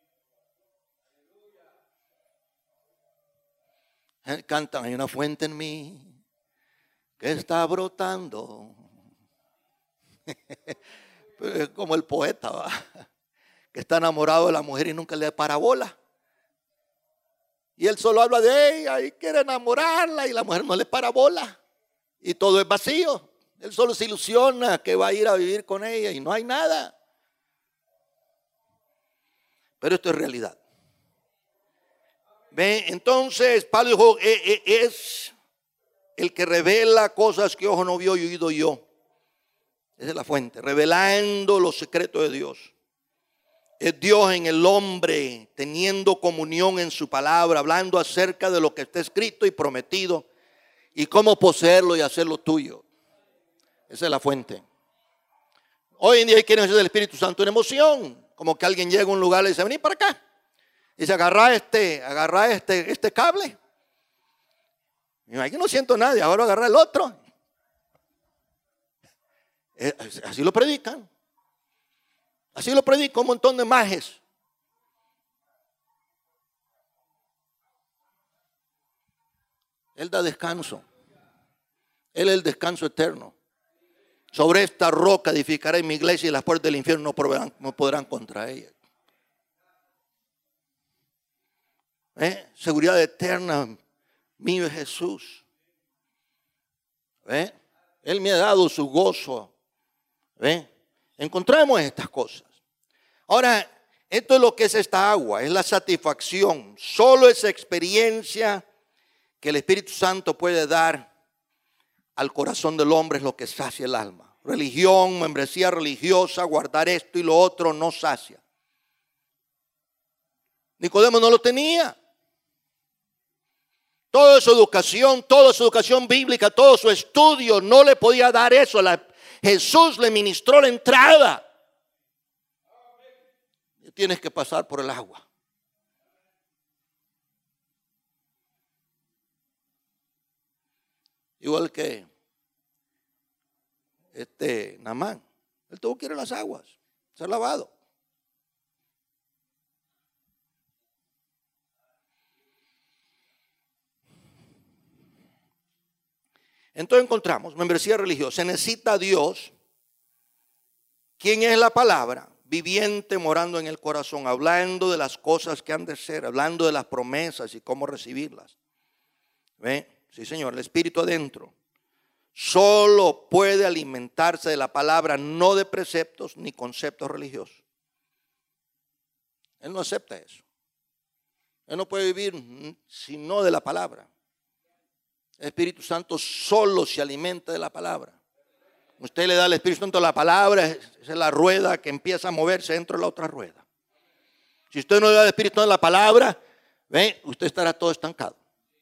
Cantan, hay una fuente en mí que está brotando. Como el poeta, ¿va? Que está enamorado de la mujer y nunca le da parabola. Y él solo habla de ella y quiere enamorarla y la mujer no le parabola. Y todo es vacío. Él solo se ilusiona que va a ir a vivir con ella y no hay nada. Pero esto es realidad. ¿Ve? Entonces Pablo dijo, es el que revela cosas que ojo no vio y oído yo. Esa es la fuente, revelando los secretos de Dios. Es Dios en el hombre, teniendo comunión en su palabra, hablando acerca de lo que está escrito y prometido y cómo poseerlo y hacerlo tuyo. Esa es la fuente. Hoy en día hay quienes del Espíritu Santo en emoción, como que alguien llega a un lugar y le dice, vení para acá. Y dice, agarra este cable. Y aquí no siento nada, ahora agarra el otro. Así lo predican. Así lo predica un montón de majes. Él da descanso. Él es el descanso eterno. Sobre esta roca edificaré mi iglesia y las puertas del infierno no podrán contra ella. Seguridad eterna, mío es Jesús. Él me ha dado su gozo. Encontramos estas cosas. Ahora, esto es lo que es esta agua, es la satisfacción. Solo esa experiencia que el Espíritu Santo puede dar al corazón del hombre es lo que sacia el alma. Religión, membresía religiosa, guardar esto y lo otro no sacia. Nicodemo no lo tenía. Toda su educación bíblica, todo su estudio no le podía dar eso. Jesús le ministró la entrada. Tienes que pasar por el agua. Igual que Naamán, él tuvo que ir a las aguas, ser lavado. Entonces encontramos membresía religiosa. Se necesita a Dios, quien es la palabra viviente, morando en el corazón, hablando de las cosas que han de ser, hablando de las promesas y cómo recibirlas. ¿Ve? Sí, Señor, el Espíritu adentro solo puede alimentarse de la palabra, no de preceptos ni conceptos religiosos. Él no acepta eso. Él no puede vivir sino de la palabra. El Espíritu Santo solo se alimenta de la palabra. Usted le da al Espíritu Santo la palabra, esa es la rueda que empieza a moverse dentro de la otra rueda. Si usted no le da al Espíritu Santo la palabra, usted estará todo estancado.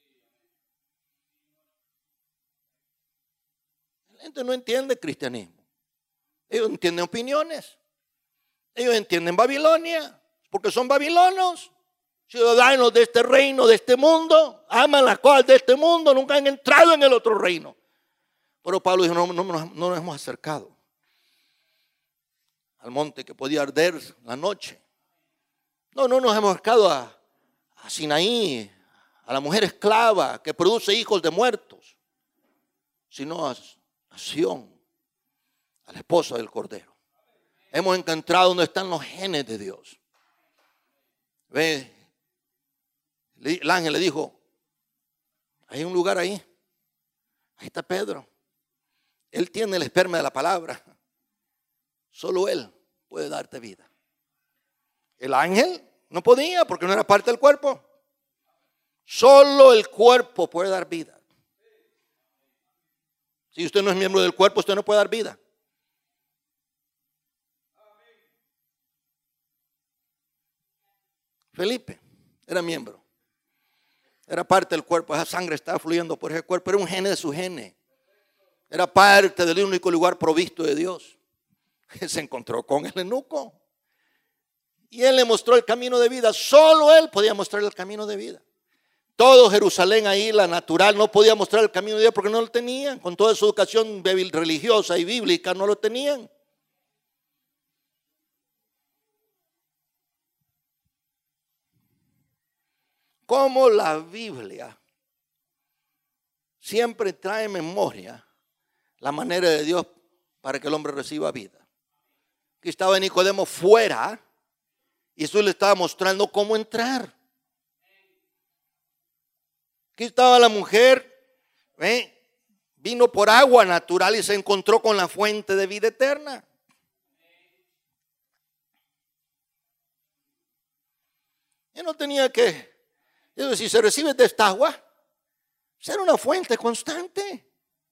La gente no entiende cristianismo. Ellos entienden opiniones. Ellos entienden Babilonia, porque son babilonos. Ciudadanos de este reino, de este mundo, aman las cosas de este mundo, nunca han entrado en el otro reino. Pero Pablo dijo, no nos hemos acercado al monte que podía arder la noche. No nos hemos acercado a Sinaí, a la mujer esclava que produce hijos de muertos, sino a Sión, a la esposa del Cordero. Hemos encontrado donde están los genes de Dios. Ve. El ángel le dijo, hay un lugar ahí. Ahí está Pedro. Él tiene el esperma de la palabra. Solo él puede darte vida. El ángel no podía porque no era parte del cuerpo. Solo el cuerpo puede dar vida. Si usted no es miembro del cuerpo, usted no puede dar vida. Felipe era miembro. Era parte del cuerpo, esa sangre estaba fluyendo por ese cuerpo, era un gene de su gene. Era parte del único lugar provisto de Dios. Se encontró con el eunuco y él le mostró el camino de vida. Solo él podía mostrar el camino de vida. Todo Jerusalén ahí, la natural, no podía mostrar el camino de vida porque no lo tenían. Con toda su educación religiosa y bíblica no lo tenían. cómo la Biblia siempre trae en memoria la manera de Dios para que el hombre reciba vida. Aquí estaba Nicodemo fuera y Jesús le estaba mostrando cómo entrar. Aquí estaba la mujer, vino por agua natural y se encontró con la fuente de vida eterna. Y no tenía que, si se recibe de esta agua, ser una fuente constante.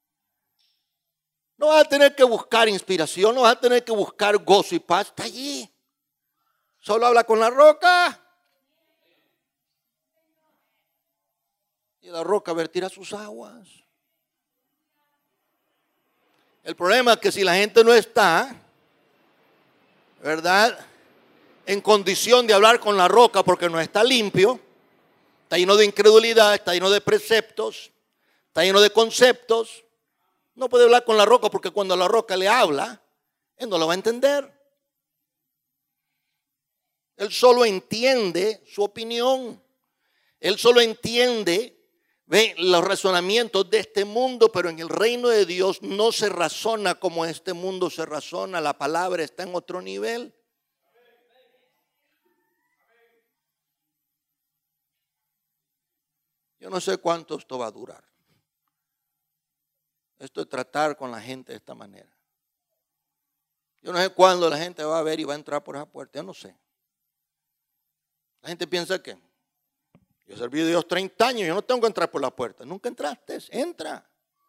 No vas a tener que buscar inspiración, no vas a tener que buscar gozo y paz. Está allí. Solo habla con la roca. Y la roca vertirá sus aguas. El problema es que si la gente no está, ¿verdad?, en condición de hablar con la roca porque no está limpio, está lleno de incredulidad, está lleno de preceptos, está lleno de conceptos, no puede hablar con la roca porque cuando la roca le habla, él no lo va a entender. Él solo entiende su opinión. Él solo entiende los razonamientos de este mundo, pero en el reino de Dios no se razona como este mundo se razona. La palabra está en otro nivel. Yo no sé cuánto esto va a durar. Esto es tratar con la gente de esta manera. Yo no sé cuándo la gente va a ver y va a entrar por esa puerta. Yo no sé. La gente piensa que yo he servido a Dios 30 años, yo no tengo que entrar por la puerta. Nunca entraste, entra.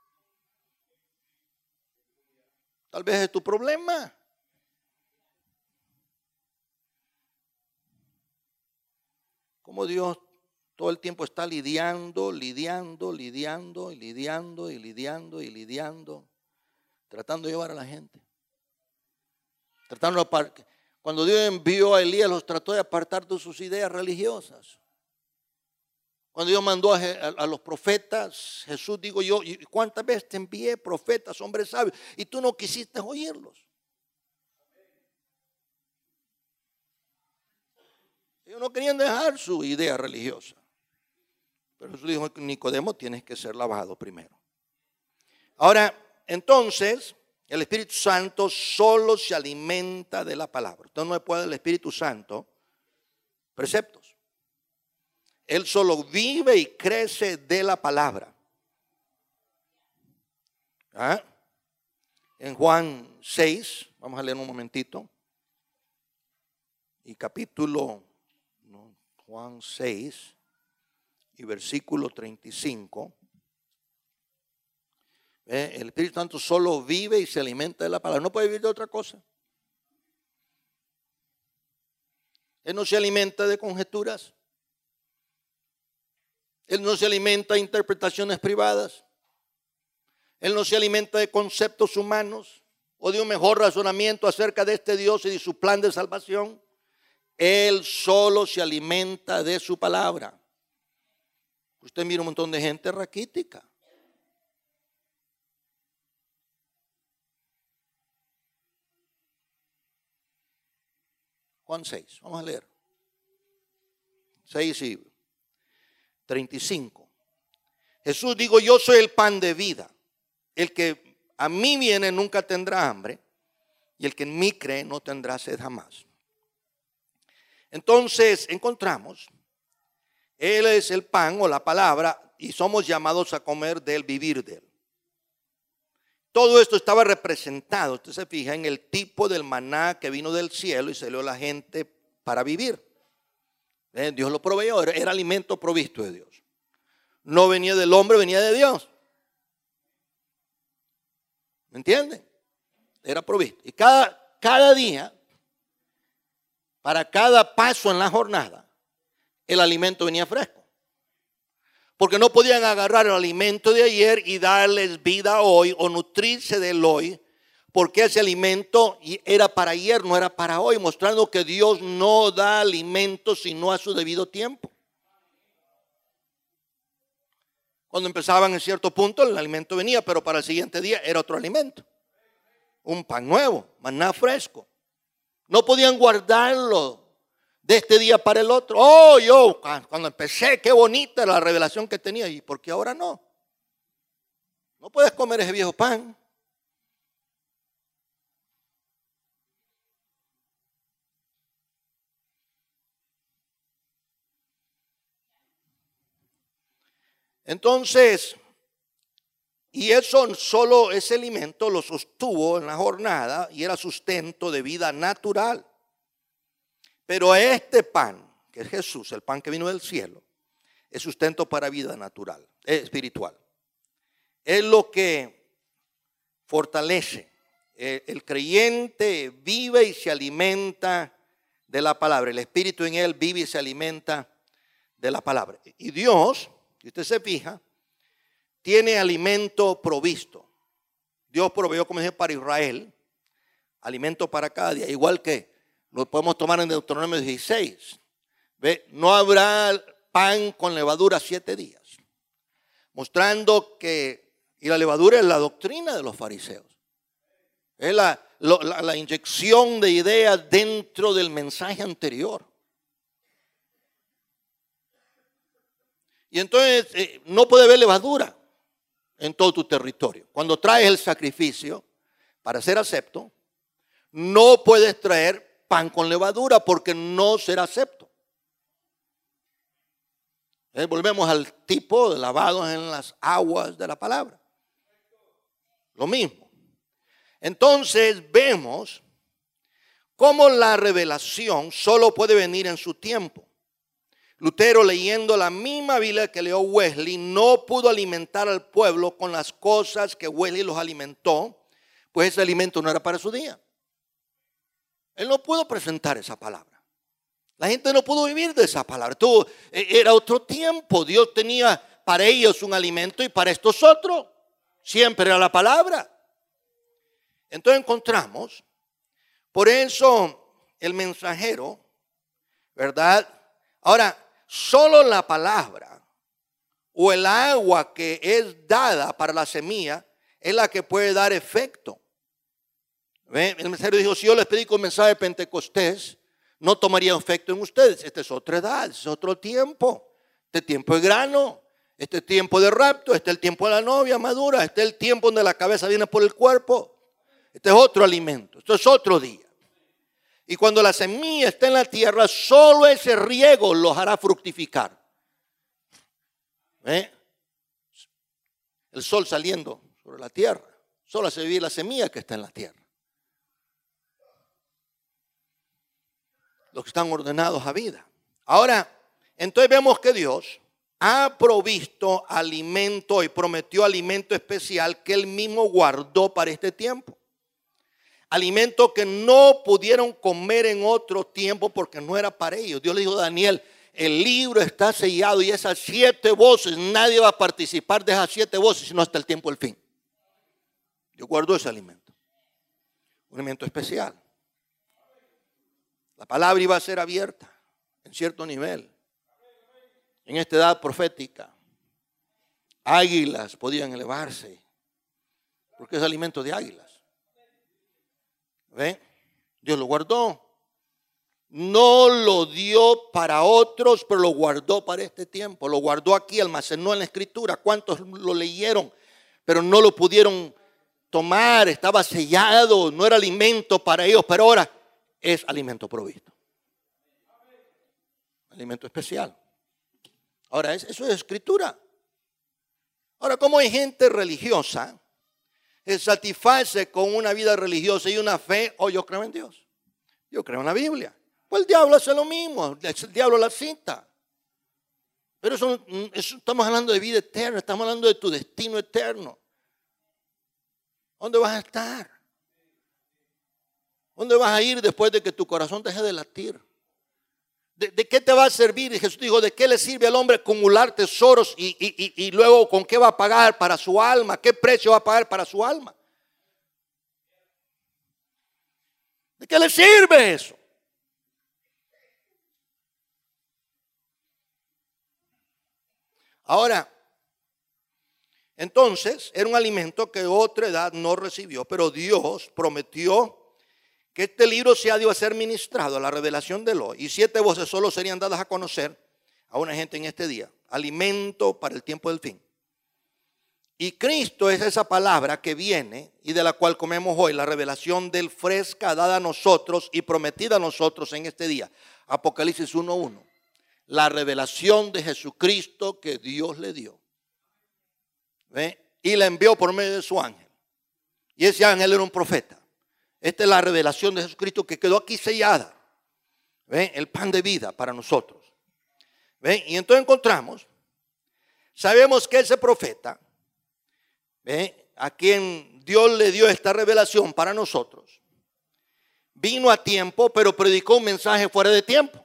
Tal vez es tu problema. Como Dios todo el tiempo está lidiando, tratando de llevar a la gente. Cuando Dios envió a Elías, los trató de apartar de sus ideas religiosas. Cuando Dios mandó a los profetas, Jesús dijo yo, ¿cuántas veces te envié profetas, hombres sabios? Y tú no quisiste oírlos. Ellos no querían dejar su idea religiosa. Pero Jesús dijo, Nicodemo, tienes que ser lavado primero. Ahora, entonces, el Espíritu Santo solo se alimenta de la palabra. Entonces no le puede el Espíritu Santo preceptos. Él solo vive y crece de la palabra. ¿Ah? En Juan 6, vamos a leer un momentito. Y capítulo, Juan 6 y versículo 35. El Espíritu Santo solo vive y se alimenta de la palabra. No puede vivir de otra cosa. Él no se alimenta de conjeturas. Él no se alimenta de interpretaciones privadas. Él no se alimenta de conceptos humanos o de un mejor razonamiento acerca de este Dios y de su plan de salvación. Él solo se alimenta de su palabra. Usted mira un montón de gente raquítica. Juan 6, vamos a leer. 6 y 35. Jesús dijo, yo soy el pan de vida. El que a mí viene nunca tendrá hambre, y el que en mí cree no tendrá sed jamás. Entonces encontramos, Él es el pan o la palabra, y somos llamados a comer de Él, vivir de Él. Todo esto estaba representado, usted se fija, en el tipo del maná que vino del cielo y se le dio a la gente para vivir. Dios lo proveyó, era alimento provisto de Dios. No venía del hombre, venía de Dios. ¿Me entienden? Era provisto. Y cada día, para cada paso en la jornada, el alimento venía fresco. Porque no podían agarrar el alimento de ayer y darles vida hoy o nutrirse del hoy. Porque ese alimento era para ayer, no era para hoy. Mostrando que Dios no da alimento sino a su debido tiempo. Cuando empezaban en cierto punto el alimento venía, pero para el siguiente día era otro alimento. Un pan nuevo, maná fresco. No podían guardarlo de este día para el otro. Oh, yo cuando empecé, qué bonita era la revelación que tenía. ¿Y por qué ahora no? No puedes comer ese viejo pan. Entonces, y eso solo, ese alimento lo sostuvo en la jornada y era sustento de vida natural. Pero este pan, que es Jesús, el pan que vino del cielo, es sustento para vida natural, espiritual. Es lo que fortalece. El creyente vive y se alimenta de la palabra. El espíritu en él vive y se alimenta de la palabra. Y Dios, si usted se fija, tiene alimento provisto. Dios proveyó, como dije, para Israel, alimento para cada día, igual que lo podemos tomar en Deuteronomio 16. ¿Ve? No habrá pan con levadura 7 días. Mostrando que, y la levadura es la doctrina de los fariseos. Es la inyección de ideas dentro del mensaje anterior. Y entonces no puede haber levadura en todo tu territorio. Cuando traes el sacrificio para ser acepto, no puedes traer pan con levadura porque no será acepto. Volvemos al tipo de lavados en las aguas de la palabra. Lo mismo. Entonces vemos cómo la revelación solo puede venir en su tiempo. Lutero, leyendo la misma Biblia que leyó Wesley, no pudo alimentar al pueblo con las cosas que Wesley los alimentó, pues ese alimento no era para su día. Él no pudo presentar esa palabra. La gente no pudo vivir de esa palabra. Era otro tiempo. Dios tenía para ellos un alimento y para estos otros. Siempre era la palabra. Entonces encontramos, por eso el mensajero, ¿verdad? Ahora, solo la palabra o el agua que es dada para la semilla es la que puede dar efecto. ¿Ve? El mensajero dijo, si yo les predico un mensaje de Pentecostés, no tomaría efecto en ustedes. Esta es otra edad, es otro tiempo. Este tiempo de grano, este tiempo de rapto, este es el tiempo de la novia madura, este es el tiempo donde la cabeza viene por el cuerpo. Este es otro alimento, esto es otro día. Y cuando la semilla está en la tierra, solo ese riego los hará fructificar. ¿Ve? El sol saliendo sobre la tierra, solo hace vivir la semilla que está en la tierra. Los que están ordenados a vida. Ahora, entonces vemos que Dios ha provisto alimento y prometió alimento especial que Él mismo guardó para este tiempo. Alimento que no pudieron comer en otro tiempo porque no era para ellos. Dios le dijo a Daniel, el libro está sellado y esas 7 voces, nadie va a participar de esas 7 voces sino hasta el tiempo del fin. Dios guardó ese alimento. Un alimento especial. La palabra iba a ser abierta en cierto nivel. En esta edad profética, águilas podían elevarse, porque es alimento de águilas. ¿Ven? Dios lo guardó. No lo dio para otros, pero lo guardó para este tiempo. Lo guardó aquí, almacenó en la escritura. ¿Cuántos lo leyeron? Pero no lo pudieron tomar, estaba sellado, no era alimento para ellos, pero ahora es alimento provisto. Alimento especial. Ahora, eso es escritura. Ahora, ¿cómo hay gente religiosa que satisface con una vida religiosa y una fe? Oh, yo creo en Dios. Yo creo en la Biblia. Pues el diablo hace lo mismo. El diablo la cita. Pero eso estamos hablando de vida eterna. Estamos hablando de tu destino eterno. ¿Dónde vas a estar? ¿Dónde vas a ir después de que tu corazón deje de latir? ¿De qué te va a servir? Y Jesús dijo, ¿de qué le sirve al hombre acumular tesoros y luego con qué va a pagar para su alma? ¿Qué precio va a pagar para su alma? ¿De qué le sirve eso? Ahora, entonces, era un alimento que otra edad no recibió, pero Dios prometió que este libro se ha de ser ministrado a la revelación del hoy, y 7 voces solo serían dadas a conocer a una gente en este día. Alimento para el tiempo del fin. Y Cristo es esa palabra que viene y de la cual comemos hoy, la revelación del fresca dada a nosotros y prometida a nosotros en este día. Apocalipsis 1:1. La revelación de Jesucristo que Dios le dio. ¿Ve? Y la envió por medio de su ángel. Y ese ángel era un profeta. Esta es la revelación de Jesucristo que quedó aquí sellada. ¿Ve? El pan de vida para nosotros. ¿Ve? Y entonces encontramos, sabemos que ese profeta, ¿ve?, a quien Dios le dio esta revelación para nosotros, vino a tiempo, pero predicó un mensaje fuera de tiempo.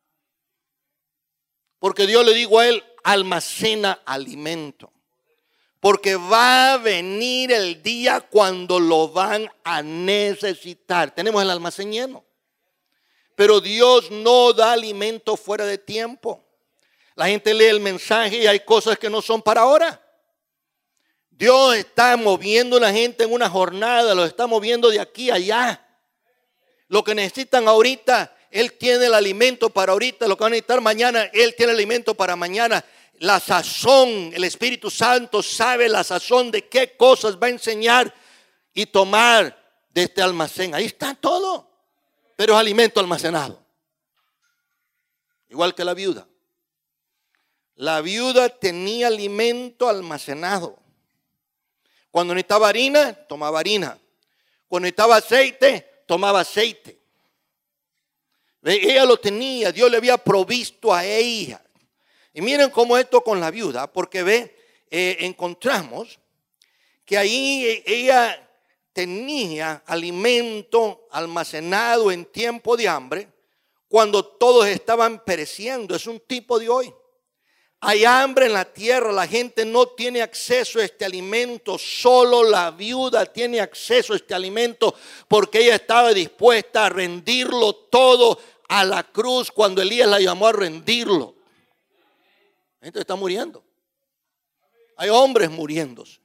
Porque Dios le dijo a él, almacena alimento. Porque va a venir el día cuando lo van a necesitar. Tenemos el almacén lleno. Pero Dios no da alimento fuera de tiempo. La gente lee el mensaje y hay cosas que no son para ahora. Dios está moviendo a la gente en una jornada, lo está moviendo de aquí a allá. Lo que necesitan ahorita, Él tiene el alimento para ahorita. Lo que van a necesitar mañana, Él tiene el alimento para mañana. La sazón, el Espíritu Santo sabe la sazón de qué cosas va a enseñar y tomar de este almacén. Ahí está todo, pero es alimento almacenado. Igual que la viuda. La viuda tenía alimento almacenado. Cuando necesitaba harina, tomaba harina. Cuando necesitaba aceite, tomaba aceite. Ella lo tenía, Dios le había provisto a ella. Y miren cómo esto con la viuda, porque encontramos que ahí ella tenía alimento almacenado en tiempo de hambre, cuando todos estaban pereciendo. Es un tipo de hoy. Hay hambre en la tierra, la gente no tiene acceso a este alimento, solo la viuda tiene acceso a este alimento porque ella estaba dispuesta a rendirlo todo a la cruz cuando Elías la llamó a rendirlo. La gente está muriendo. Hay hombres muriéndose.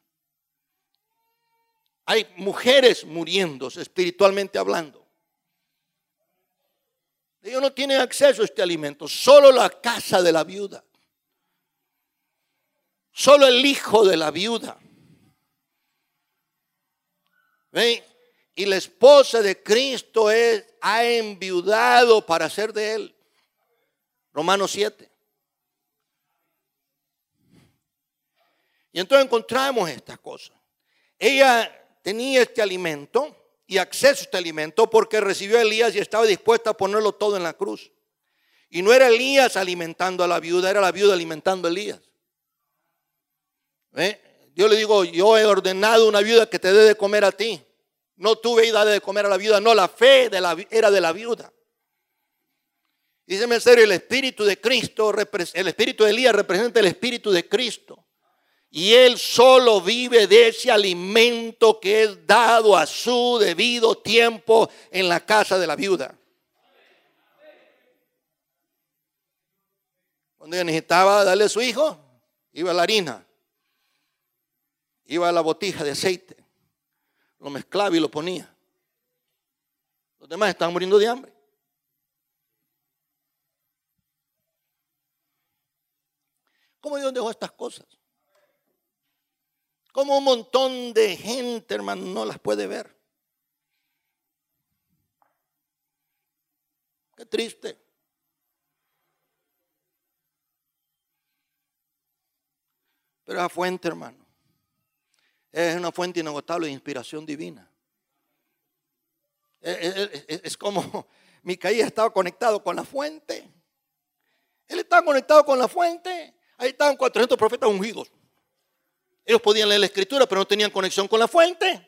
Hay mujeres muriéndose espiritualmente hablando. Ellos no tienen acceso a este alimento, solo la casa de la viuda. Solo el hijo de la viuda. ¿Ve? Y la esposa de Cristo ha enviudado para hacer de él. Romanos 7. Y entonces encontramos estas cosas. Ella tenía este alimento y acceso a este alimento porque recibió a Elías y estaba dispuesta a ponerlo todo en la cruz. Y no era Elías alimentando a la viuda, era la viuda alimentando a Elías. Yo le digo, yo he ordenado a una viuda que te dé de comer a ti. No tuve idea de comer a la viuda, no, la fe era de la viuda. Díceme en serio, el espíritu de Cristo, el espíritu de Elías representa el espíritu de Cristo. Y él solo vive de ese alimento que es dado a su debido tiempo en la casa de la viuda. Cuando ella necesitaba darle a su hijo, iba a la harina. Iba a la botija de aceite, lo mezclaba y lo ponía. Los demás estaban muriendo de hambre. ¿Cómo Dios dejó estas cosas? ¿Cómo un montón de gente, hermano, no las puede ver? Qué triste. Pero esa fuente, hermano, es una fuente inagotable de inspiración divina. Es como Micaías estaba conectado con la fuente. Él estaba conectado con la fuente. Ahí estaban 400 profetas ungidos. Ellos podían leer la escritura, pero no tenían conexión con la fuente.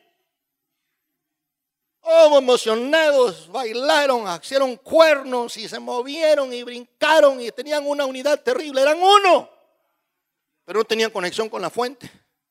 Oh, emocionados, bailaron, hicieron cuernos y se movieron y brincaron y tenían una unidad terrible. Eran uno, pero no tenían conexión con la fuente.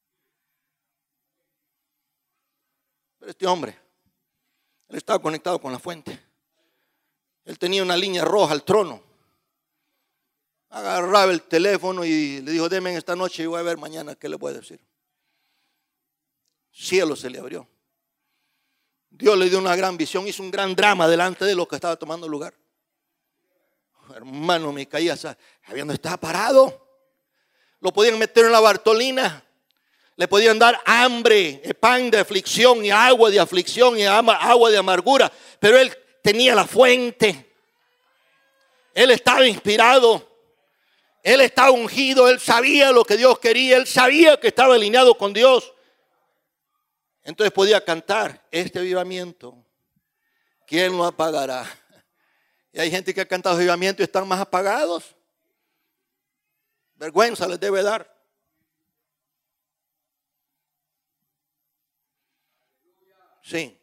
Pero este hombre, él estaba conectado con la fuente. Él tenía una línea roja al trono. Agarraba el teléfono y le dijo, deme esta noche y voy a ver mañana qué le voy a decir. Cielo se le abrió. Dios le dio una gran visión, hizo un gran drama delante de lo que estaba tomando lugar. Hermano Micaías, ¿sabían dónde estaba parado? Lo podían meter en la Bartolina. Le podían dar hambre, pan de aflicción y agua de aflicción y agua de amargura. Pero él tenía la fuente. Él estaba inspirado. Él estaba ungido. Él sabía lo que Dios quería. Él sabía que estaba alineado con Dios. Entonces podía cantar este avivamiento. ¿Quién lo apagará? Y hay gente que ha cantado avivamiento y están más apagados. Vergüenza les debe dar. Sí.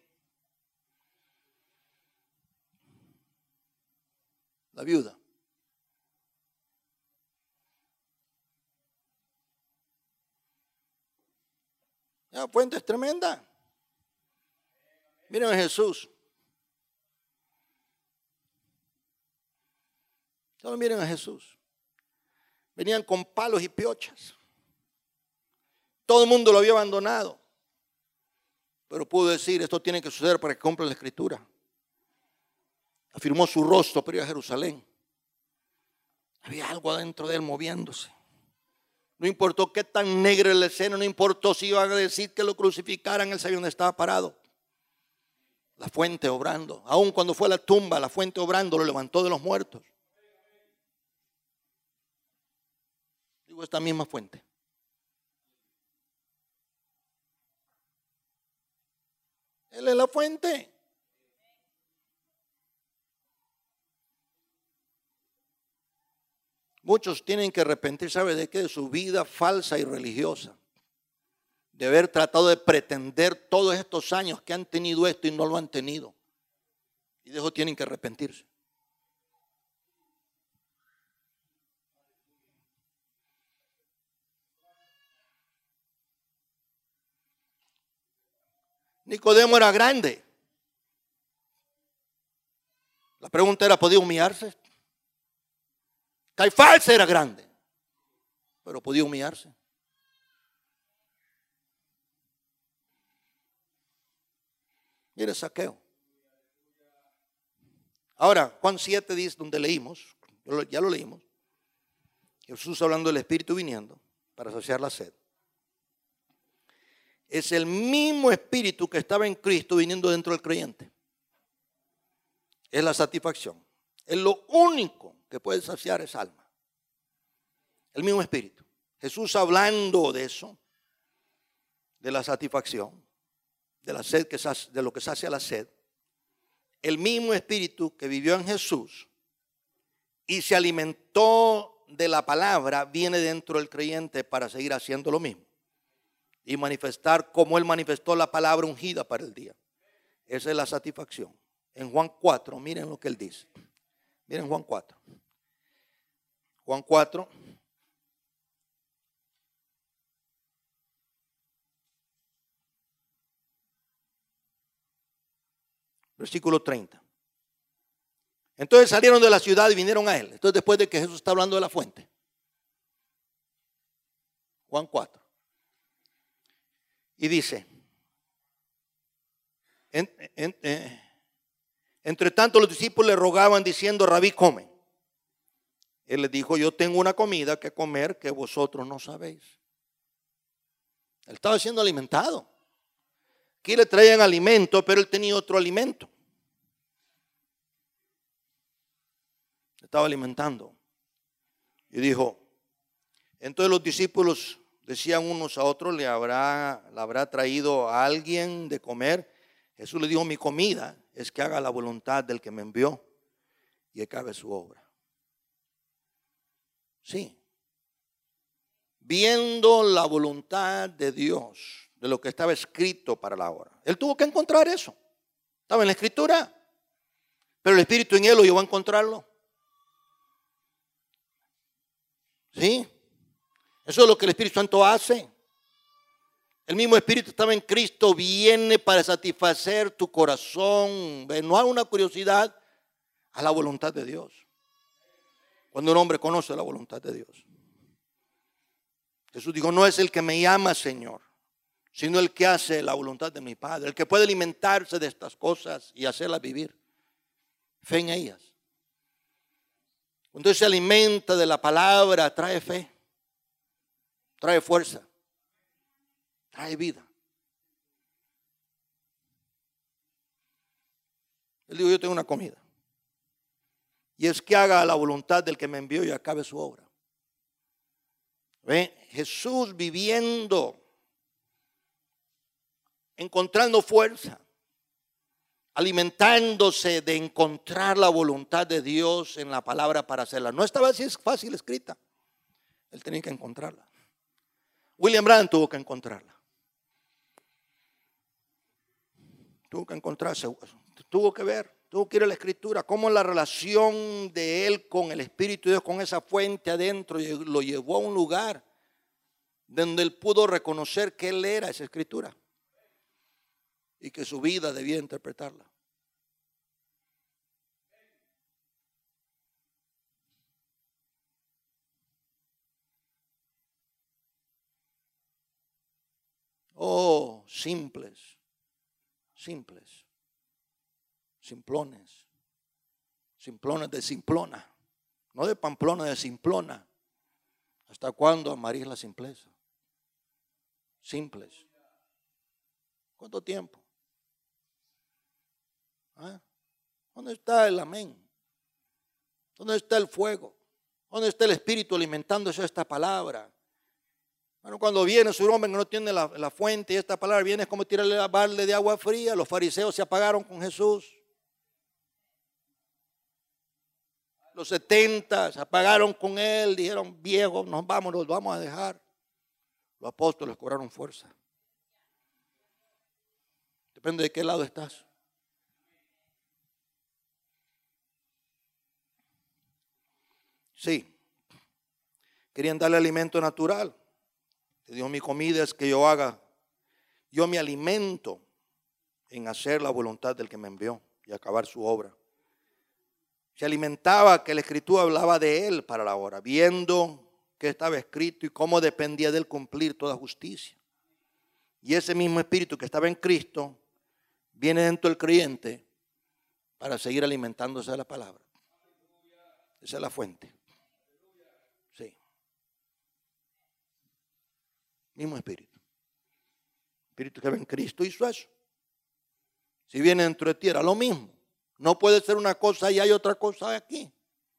La viuda. La fuente es tremenda. Miren a Jesús. Solo miren a Jesús. Venían con palos y piochas. Todo el mundo lo había abandonado. Pero pudo decir, esto tiene que suceder para que cumpla la Escritura. Afirmó su rostro para ir a Jerusalén. Había algo adentro de él moviéndose. No importó qué tan negra la escena, no importó si iban a decir que lo crucificaran, él sabía dónde estaba parado. La fuente obrando. Aun cuando fue a la tumba, la fuente obrando lo levantó de los muertos. Digo, esta misma fuente. Él es la fuente. Muchos tienen que arrepentir, ¿sabe de qué? De su vida falsa y religiosa. De haber tratado de pretender todos estos años que han tenido esto y no lo han tenido. Y de eso tienen que arrepentirse. Nicodemo era grande. La pregunta era, ¿podía humillarse? Caifás era grande, pero podía humillarse. Mire Zaqueo. Ahora, Juan 7 dice, donde leímos, ya lo leímos, Jesús hablando del Espíritu viniendo para saciar la sed. Es el mismo Espíritu que estaba en Cristo viniendo dentro del creyente. Es la satisfacción. Es lo único que puede saciar esa alma. El mismo Espíritu. Jesús hablando de eso, de la satisfacción, de la sed, de lo que sacia la sed. El mismo Espíritu que vivió en Jesús y se alimentó de la palabra viene dentro del creyente para seguir haciendo lo mismo. Y manifestar como Él manifestó la palabra ungida para el día. Esa es la satisfacción. En Juan 4, miren lo que Él dice. Miren Juan 4. Juan 4. Versículo 30. Entonces salieron de la ciudad y vinieron a Él. Entonces después de que Jesús está hablando de la fuente. Juan 4. Y dice, entre tanto los discípulos le rogaban diciendo, Rabí, come. Él les dijo, yo tengo una comida que comer que vosotros no sabéis. Él estaba siendo alimentado. Aquí le traían alimento, pero él tenía otro alimento. Estaba alimentando. Y dijo, entonces los discípulos decían unos a otros, ¿le habrá traído a alguien de comer? Jesús le dijo, mi comida es que haga la voluntad del que me envió y acabe su obra. Sí. Viendo la voluntad de Dios, de lo que estaba escrito para la hora. Él tuvo que encontrar eso. Estaba en la escritura, pero el Espíritu en él lo llevó a encontrarlo. Sí. Eso es lo que el Espíritu Santo hace. El mismo Espíritu estaba en Cristo, viene para satisfacer tu corazón. No hay una curiosidad a la voluntad de Dios. Cuando un hombre conoce la voluntad de Dios. Jesús dijo, no es el que me llama Señor, sino el que hace la voluntad de mi Padre, el que puede alimentarse de estas cosas y hacerlas vivir. Fe en ellas. Cuando se alimenta de la palabra, trae fe, trae fuerza, trae vida. Él dijo, yo tengo una comida. Y es que haga la voluntad del que me envió y acabe su obra. ¿Ven? Jesús viviendo, encontrando fuerza, alimentándose de encontrar la voluntad de Dios en la palabra para hacerla. No estaba así fácil escrita. Él tenía que encontrarla. William Branham tuvo que encontrarla. Tuvo que encontrarse, tuvo que ver, tuvo que ir a la Escritura, cómo la relación de él con el Espíritu de Dios, con esa fuente adentro, lo llevó a un lugar donde él pudo reconocer que él era esa Escritura y que su vida debía interpretarla. Oh, simples, simplones de Simplona, no de Pamplona, de Simplona. ¿Hasta cuándo amaréis la simpleza? Simples. ¿Cuánto tiempo? ¿Ah? ¿Dónde está el amén? ¿Dónde está el fuego? ¿Dónde está el Espíritu alimentándose de esta palabra? Bueno, cuando viene su hombre que no tiene la fuente y esta palabra viene es como tirarle la balde de agua fría. Los fariseos se apagaron con Jesús. Los 70 se apagaron con él, dijeron, viejo, nos vamos a dejar. Los apóstoles cobraron fuerza. Depende de qué lado estás. Sí, querían darle alimento natural. Dios, mi comida es que yo me alimento en hacer la voluntad del que me envió y acabar su obra. Se alimentaba que la Escritura hablaba de él para la obra, viendo que estaba escrito y cómo dependía de él cumplir toda justicia. Y ese mismo Espíritu que estaba en Cristo viene dentro del creyente para seguir alimentándose de la palabra. Esa es la fuente. Sí. Mismo Espíritu. Espíritu que va en Cristo hizo eso. Si viene dentro de ti era lo mismo. No puede ser una cosa y hay otra cosa aquí.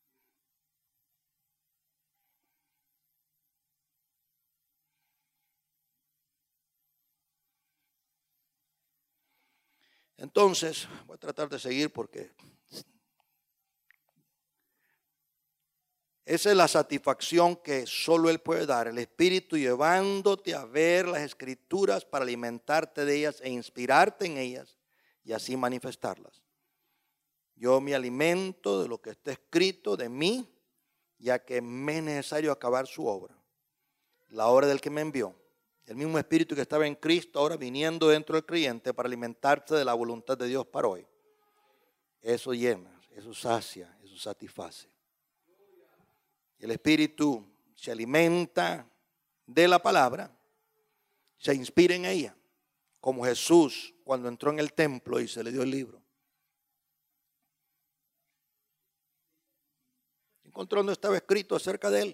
Entonces, voy a tratar de seguir porque esa es la satisfacción que solo Él puede dar. El Espíritu llevándote a ver las Escrituras para alimentarte de ellas e inspirarte en ellas y así manifestarlas. Yo me alimento de lo que está escrito de mí, ya que me es necesario acabar su obra, la obra del que me envió. El mismo Espíritu que estaba en Cristo ahora viniendo dentro del creyente para alimentarse de la voluntad de Dios para hoy. Eso llena, eso sacia, eso satisface. El Espíritu se alimenta de la palabra, se inspira en ella, como Jesús cuando entró en el templo y se le dio el libro. Encontró donde estaba escrito acerca de él.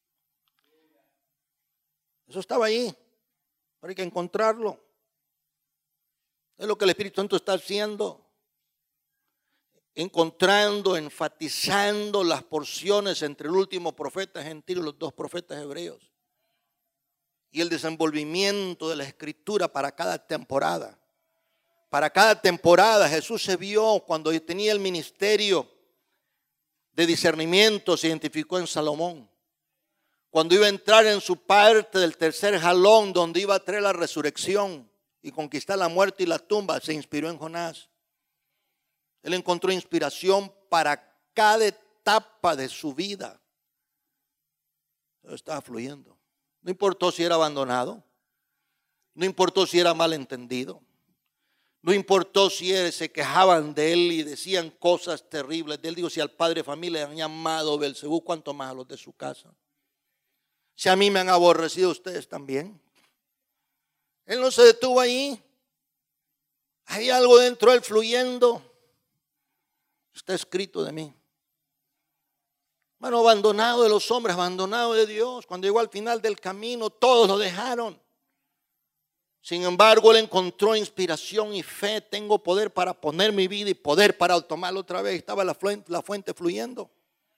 Eso estaba ahí, pero hay que encontrarlo. Es lo que el Espíritu Santo está haciendo. Encontrando, enfatizando las porciones entre el último profeta gentil y los dos profetas hebreos. Y el desenvolvimiento de la Escritura para cada temporada. Para cada temporada Jesús se vio cuando tenía el ministerio de discernimiento, se identificó en Salomón. Cuando iba a entrar en su parte del tercer jalón, donde iba a traer la resurrección y conquistar la muerte y la tumba, se inspiró en Jonás. Él encontró inspiración para cada etapa de su vida. Pero estaba fluyendo. No importó si era abandonado. No importó si era malentendido. No importó si se quejaban de él y decían cosas terribles de él. Digo, si al padre de familia le han llamado Belcebú, ¿cuánto más a los de su casa? Si a mí me han aborrecido, ustedes también. Él no se detuvo ahí. Hay algo dentro de él fluyendo. Está escrito de mí. Bueno, abandonado de los hombres, abandonado de Dios. Cuando llegó al final del camino, todos lo dejaron. Sin embargo, él encontró inspiración y fe. Tengo poder para poner mi vida y poder para tomarlo otra vez. Estaba la fuente fluyendo.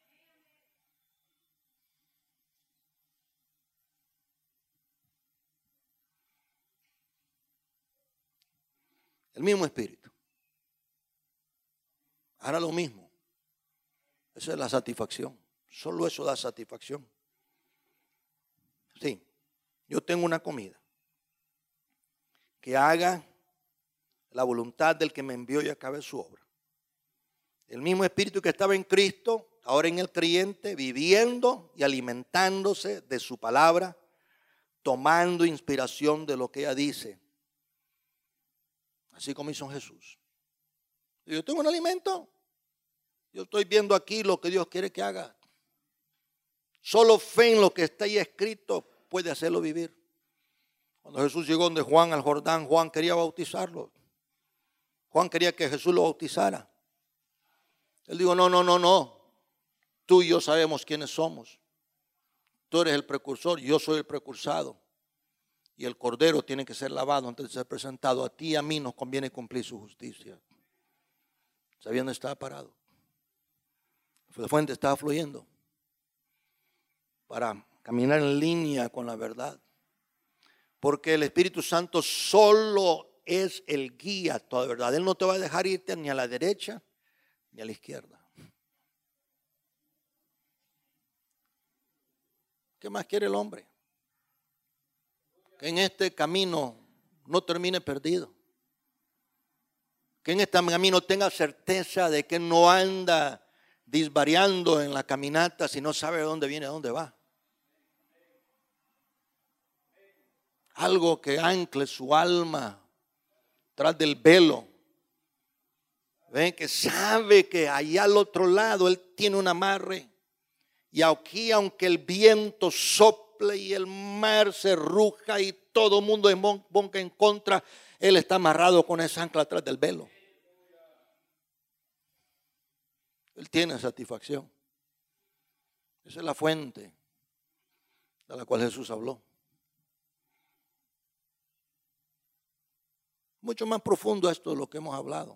El mismo espíritu. Ahora lo mismo. Esa es la satisfacción. Solo eso da satisfacción. Sí, yo tengo una comida que haga la voluntad del que me envió y acabe su obra. El mismo espíritu que estaba en Cristo, ahora en el creyente, viviendo y alimentándose de su palabra, tomando inspiración de lo que ella dice. Así como hizo Jesús. Yo tengo un alimento. Yo estoy viendo aquí lo que Dios quiere que haga. Solo fe en lo que está ahí escrito puede hacerlo vivir. Cuando Jesús llegó donde Juan al Jordán, Juan quería bautizarlo. Juan quería que Jesús lo bautizara. Él dijo, no. Tú y yo sabemos quiénes somos. Tú eres el precursor, yo soy el precursado. Y el cordero tiene que ser lavado antes de ser presentado. A ti y a mí nos conviene cumplir su justicia. ¿Sabía dónde estaba parado? La fuente estaba fluyendo para caminar en línea con la verdad. Porque el Espíritu Santo solo es el guía a toda verdad. Él no te va a dejar irte ni a la derecha ni a la izquierda. ¿Qué más quiere el hombre? Que en este camino no termine perdido. Que en este camino tenga certeza de que no anda disvariando en la caminata si no sabe de dónde viene, a dónde va. Algo que ancle su alma tras del velo. ¿Ven? Que sabe que allá al otro lado él tiene un amarre. Y aquí, aunque el viento sople y el mar se ruja y todo el mundo embonca en contra, él está amarrado con esa ancla atrás del velo. Él tiene satisfacción. Esa es la fuente de la cual Jesús habló. Mucho más profundo esto de lo que hemos hablado.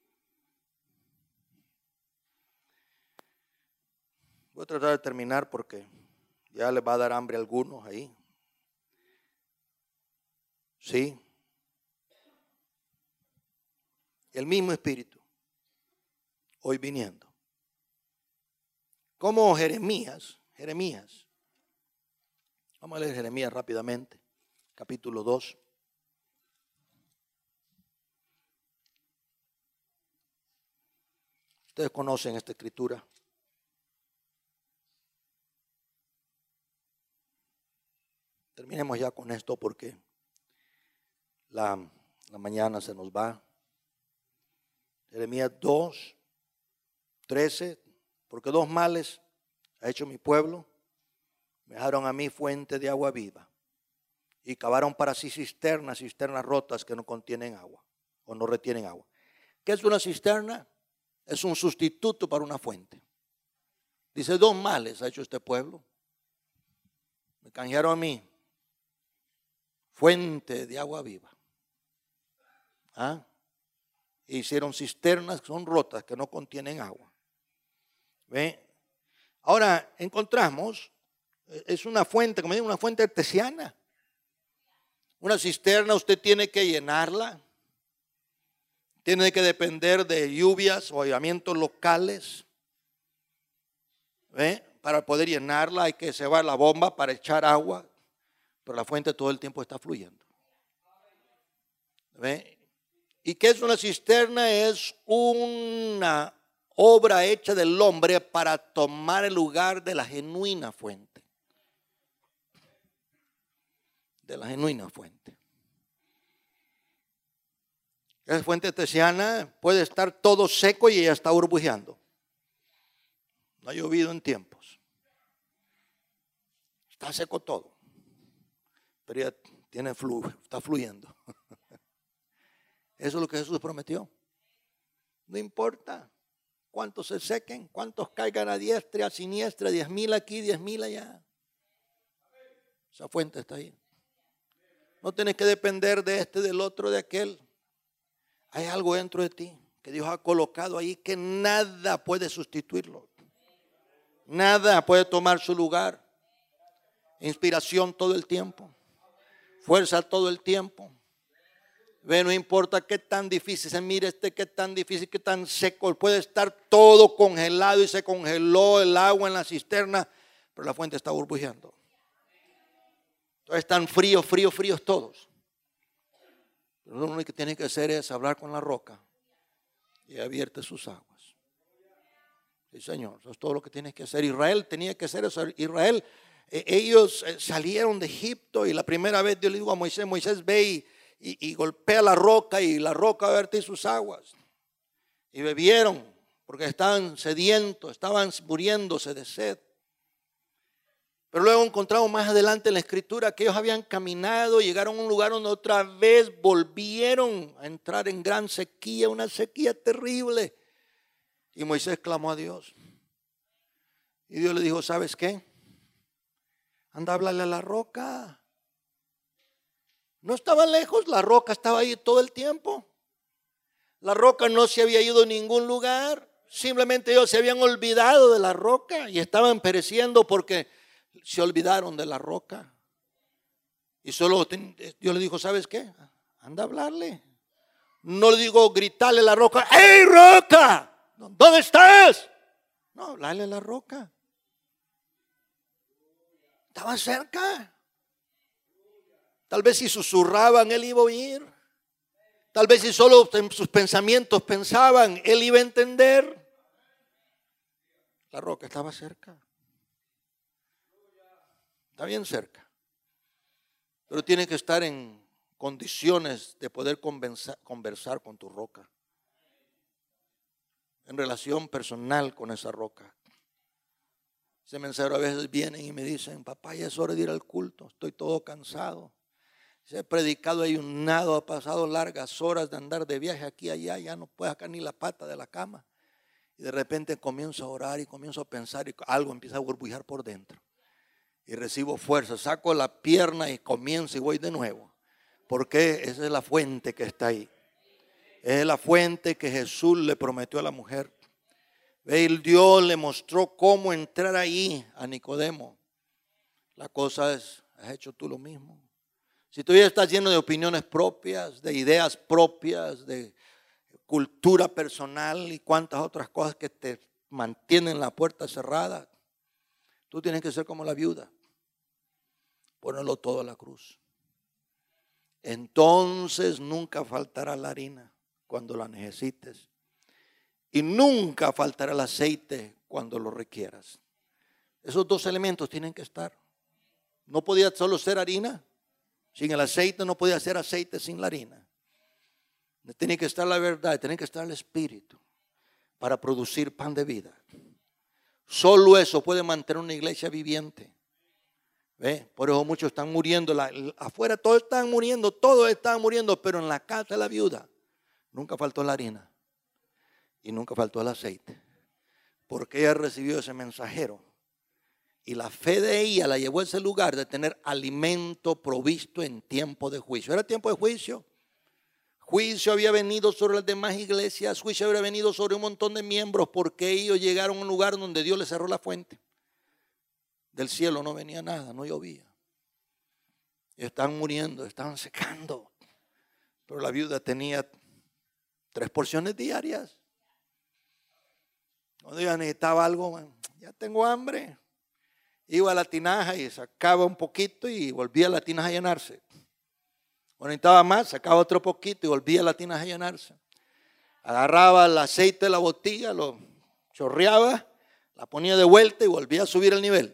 Voy a tratar de terminar porque ya les va a dar hambre a algunos ahí. Sí. El mismo espíritu hoy viniendo. Como Jeremías. Vamos a leer Jeremías rápidamente. Capítulo 2. Ustedes conocen esta escritura. Terminemos ya con esto porque la mañana se nos va. Jeremías 2, 13. Porque 2 males ha hecho mi pueblo. Me dejaron a mí fuente de agua viva. Y cavaron para sí cisternas rotas que no contienen agua o no retienen agua. ¿Qué es una cisterna? Es un sustituto para una fuente. Dice 2 males ha hecho este pueblo. Me canjearon a mí fuente de agua viva. Hicieron cisternas que son rotas, que no contienen agua. ¿Ve? Ahora encontramos, es una fuente, como digo, una fuente artesiana. Una cisterna usted tiene que llenarla. Tiene que depender de lluvias o avivamientos locales. ¿Ve? Para poder llenarla hay que cebar la bomba para echar agua. Pero la fuente todo el tiempo está fluyendo. ¿Ve? ¿Y qué es una cisterna? Es una obra hecha del hombre para tomar el lugar de la genuina fuente. De la genuina fuente. Esa fuente artesiana puede estar todo seco y ella está burbujeando. No ha llovido en tiempos. Está seco todo. Pero ella está fluyendo. Eso es lo que Jesús prometió. No importa cuántos se sequen, cuántos caigan a diestra, a siniestra, 10,000 aquí, 10,000 allá. Esa fuente está ahí. No tienes que depender de este, del otro, de aquel. Hay algo dentro de ti que Dios ha colocado ahí que nada puede sustituirlo. Nada puede tomar su lugar. Inspiración todo el tiempo. Fuerza todo el tiempo. Ve, no importa qué tan difícil se mire qué tan difícil, qué tan seco. Puede estar todo congelado y se congeló el agua en la cisterna, pero la fuente está burbujeando. Entonces están fríos todos. Pero lo único que tiene que hacer es hablar con la roca y avierte sus aguas. Sí, Señor, eso es todo lo que tienes que hacer. Israel tenía que hacer eso. Israel, ellos salieron de Egipto y la primera vez Dios le dijo a Moisés, Moisés ve y golpea la roca y la roca va a vertir sus aguas. Y bebieron porque estaban sedientos, estaban muriéndose de sed. Pero luego encontramos más adelante en la escritura que ellos habían caminado, llegaron a un lugar donde otra vez volvieron a entrar en gran sequía, una sequía terrible. Y Moisés clamó a Dios. Y Dios le dijo, ¿sabes qué? Anda a hablarle a la roca. No estaba lejos, la roca estaba ahí todo el tiempo. La roca no se había ido a ningún lugar. Simplemente ellos se habían olvidado de la roca y estaban pereciendo porque se olvidaron de la roca. Y solo Dios le dijo, ¿sabes qué? Anda a hablarle. No le digo gritarle a la roca, ¡hey roca! ¿Dónde estás? No, hablarle a la roca. Estaba cerca. Tal vez si susurraban, él iba a oír. Tal vez si solo en sus pensamientos pensaban, él iba a entender. La roca estaba cerca. Está bien cerca. Pero tiene que estar en condiciones de poder conversar con tu roca. En relación personal con esa roca. Ese mensajero a veces vienen y me dicen, papá, ya es hora de ir al culto, estoy todo cansado. Se ha predicado ahí un nado, ha pasado largas horas de andar de viaje aquí allá, ya no puedo sacar ni la pata de la cama. Y de repente comienzo a orar y comienzo a pensar y algo empieza a burbujear por dentro. Y recibo fuerza, saco la pierna y comienzo y voy de nuevo. Porque esa es la fuente que está ahí. Es la fuente que Jesús le prometió a la mujer. Dios le mostró cómo entrar ahí a Nicodemo. La cosa es, ¿has hecho tú lo mismo? Si tú ya estás lleno de opiniones propias, de ideas propias, de cultura personal y cuantas otras cosas que te mantienen la puerta cerrada, tú tienes que ser como la viuda. Ponerlo todo a la cruz. Entonces nunca faltará la harina cuando la necesites. Y nunca faltará el aceite cuando lo requieras. Esos dos elementos tienen que estar. No podía solo ser harina. Sin el aceite no podía ser aceite sin la harina. Tiene que estar la verdad, tiene que estar el espíritu para producir pan de vida. Solo eso puede mantener una iglesia viviente. ¿Ve? Por eso muchos están muriendo. Afuera todos están muriendo, pero en la casa de la viuda nunca faltó la harina y nunca faltó el aceite. Porque ella recibió ese mensajero y la fe de ella la llevó a ese lugar de tener alimento provisto en tiempo de juicio. ¿Era tiempo de juicio? Juicio había venido sobre las demás iglesias, juicio había venido sobre un montón de miembros porque ellos llegaron a un lugar donde Dios les cerró la fuente. Del cielo no venía nada, no llovía. Están muriendo, estaban secando. Pero la viuda tenía 3 porciones diarias. Cuando ella necesitaba algo, ya tengo hambre. Iba a la tinaja y sacaba un poquito y volvía a la tinaja a llenarse. Cuando necesitaba más, sacaba otro poquito y volvía a la tinaja a llenarse. Agarraba el aceite de la botella, lo chorreaba, la ponía de vuelta y volvía a subir el nivel.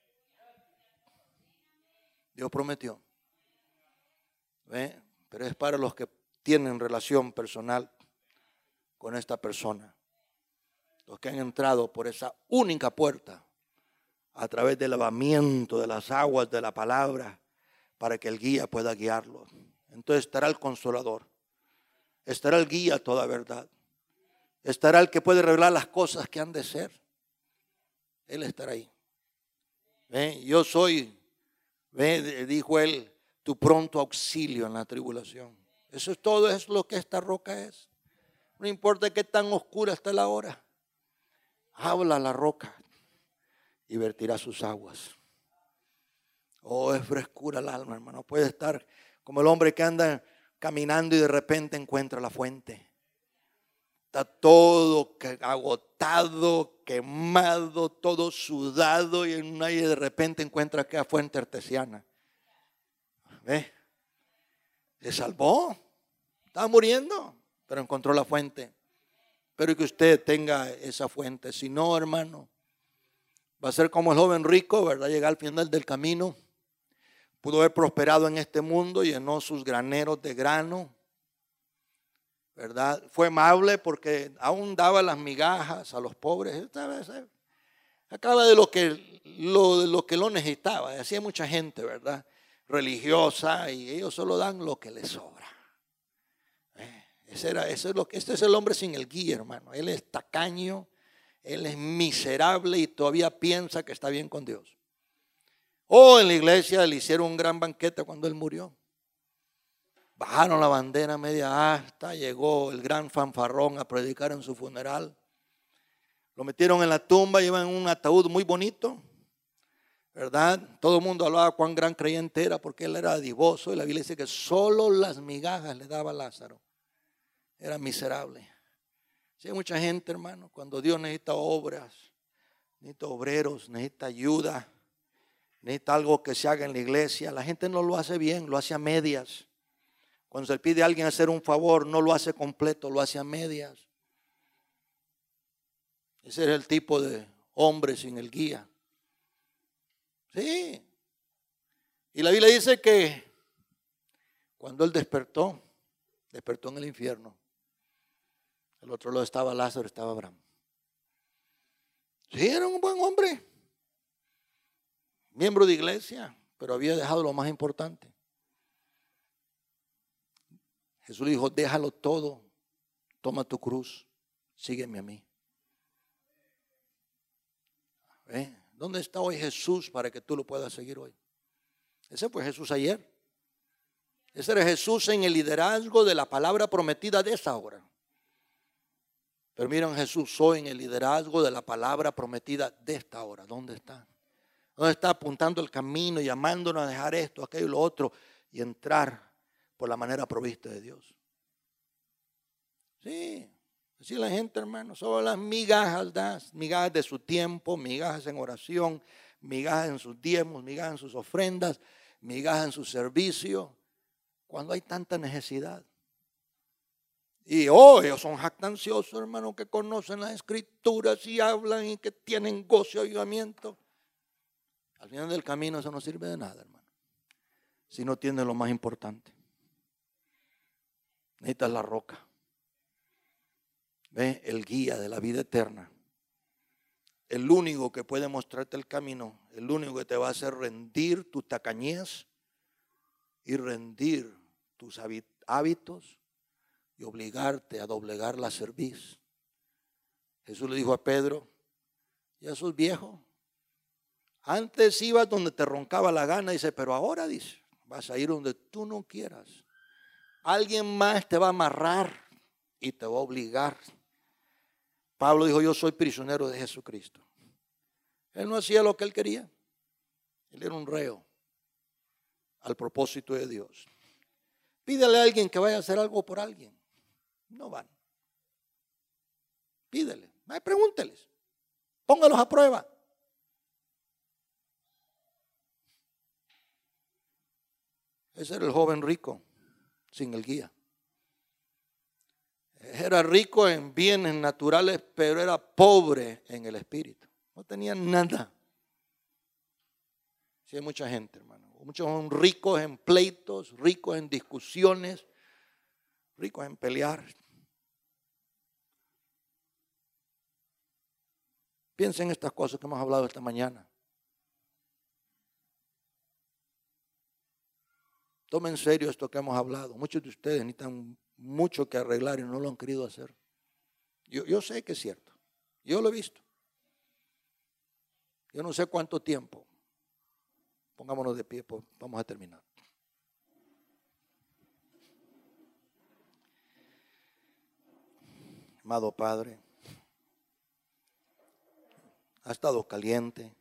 Dios prometió. ¿Ve? Pero es para los que tienen relación personal con esta persona. Los que han entrado por esa única puerta a través del lavamiento de las aguas de la palabra para que el guía pueda guiarlo. Entonces estará el consolador, estará el guía a toda verdad, estará el que puede revelar las cosas que han de ser. Él estará ahí. Yo soy, dijo él, tu pronto auxilio en la tribulación. Eso es todo, es lo que esta roca es. No importa qué tan oscura está la hora, habla la roca y vertirá sus aguas. Oh, es frescura el alma, hermano. Puede estar como el hombre que anda caminando y de repente encuentra la fuente. Está todo agotado, quemado, todo sudado y de repente encuentra aquella fuente artesiana. ¿Ve? Se salvó. Estaba muriendo, pero encontró la fuente. Espero que usted tenga esa fuente. Si no, hermano, va a ser como el joven rico, ¿verdad? Llegar al final del camino. Pudo haber prosperado en este mundo, llenó sus graneros de grano, ¿verdad? Fue amable porque aún daba las migajas a los pobres. Acaba de lo que lo necesitaba. Así hay mucha gente, ¿verdad? Religiosa, y ellos solo dan lo que les sobra. Este es el hombre sin el guía, hermano. Él es tacaño, él es miserable y todavía piensa que está bien con Dios. En la iglesia le hicieron un gran banquete cuando él murió. Bajaron la bandera media asta, llegó el gran fanfarrón a predicar en su funeral. Lo metieron en la tumba, llevan un ataúd muy bonito, ¿verdad? Todo el mundo hablaba cuán gran creyente era porque él era dadivoso y la Biblia dice que solo las migajas le daba a Lázaro. Era miserable. Sí, hay mucha gente, hermano, cuando Dios necesita obras, necesita obreros, necesita ayuda, necesita algo que se haga en la iglesia, la gente no lo hace bien, lo hace a medias. Cuando se le pide a alguien hacer un favor, no lo hace completo, lo hace a medias. Ese es el tipo de hombre sin el guía. Sí. Y la Biblia dice que cuando él despertó en el infierno. El otro lado estaba Lázaro, estaba Abraham. Sí, era un buen hombre, miembro de iglesia, pero había dejado lo más importante. Jesús le dijo, déjalo todo, toma tu cruz, sígueme a mí. ¿Dónde está hoy Jesús para que tú lo puedas seguir hoy? Ese fue Jesús ayer. Ese era Jesús en el liderazgo de la palabra prometida de esa hora. Pero miren, Jesús hoy en el liderazgo de la palabra prometida de esta hora. ¿Dónde está? ¿Dónde está apuntando el camino, llamándonos a dejar esto, aquello y lo otro y entrar por la manera provista de Dios? Sí, así la gente, hermano, solo las migajas das, migajas de su tiempo, migajas en oración, migajas en sus diezmos, migajas en sus ofrendas, migajas en su servicio, cuando hay tanta necesidad. Y ellos son jactanciosos, hermano, que conocen las escrituras y hablan y que tienen gozo y avivamiento. Al final del camino eso no sirve de nada, hermano, si no tiene lo más importante. Necesitas la roca. Ve, el guía de la vida eterna. El único que puede mostrarte el camino, el único que te va a hacer rendir tu tacañez y rendir tus hábitos y obligarte a doblegar la cerviz. Jesús le dijo a Pedro, ya sos viejo. Antes ibas donde te roncaba la gana, dice, pero ahora dice, vas a ir donde tú no quieras. Alguien más te va a amarrar y te va a obligar. Pablo dijo, yo soy prisionero de Jesucristo. Él no hacía lo que él quería. Él era un reo al propósito de Dios. Pídele a alguien que vaya a hacer algo por alguien. No van. Pídele. Pregúnteles. Póngalos a prueba. Ese era el joven rico sin el guía. Era rico en bienes naturales, pero era pobre en el espíritu. No tenía nada. Sí, hay mucha gente, hermano. Muchos son ricos en pleitos, ricos en discusiones, ricos en pelear. Piensen en estas cosas que hemos hablado esta mañana. Tomen en serio esto que hemos hablado. Muchos de ustedes necesitan mucho que arreglar y no lo han querido hacer. Yo sé que es cierto. Yo lo he visto. Yo no sé cuánto tiempo. Pongámonos de pie, pues vamos a terminar. Amado Padre, ha estado caliente,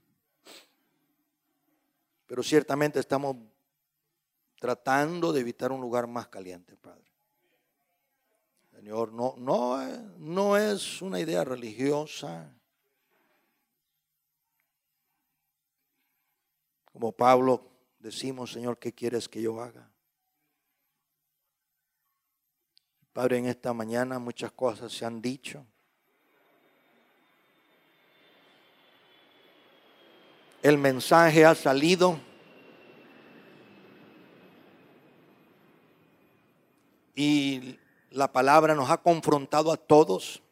pero ciertamente estamos tratando de evitar un lugar más caliente, Padre. Señor, no es una idea religiosa. Como Pablo decimos, Señor, ¿qué quieres que yo haga? Padre, en esta mañana muchas cosas se han dicho. El mensaje ha salido. Y la palabra nos ha confrontado a todos.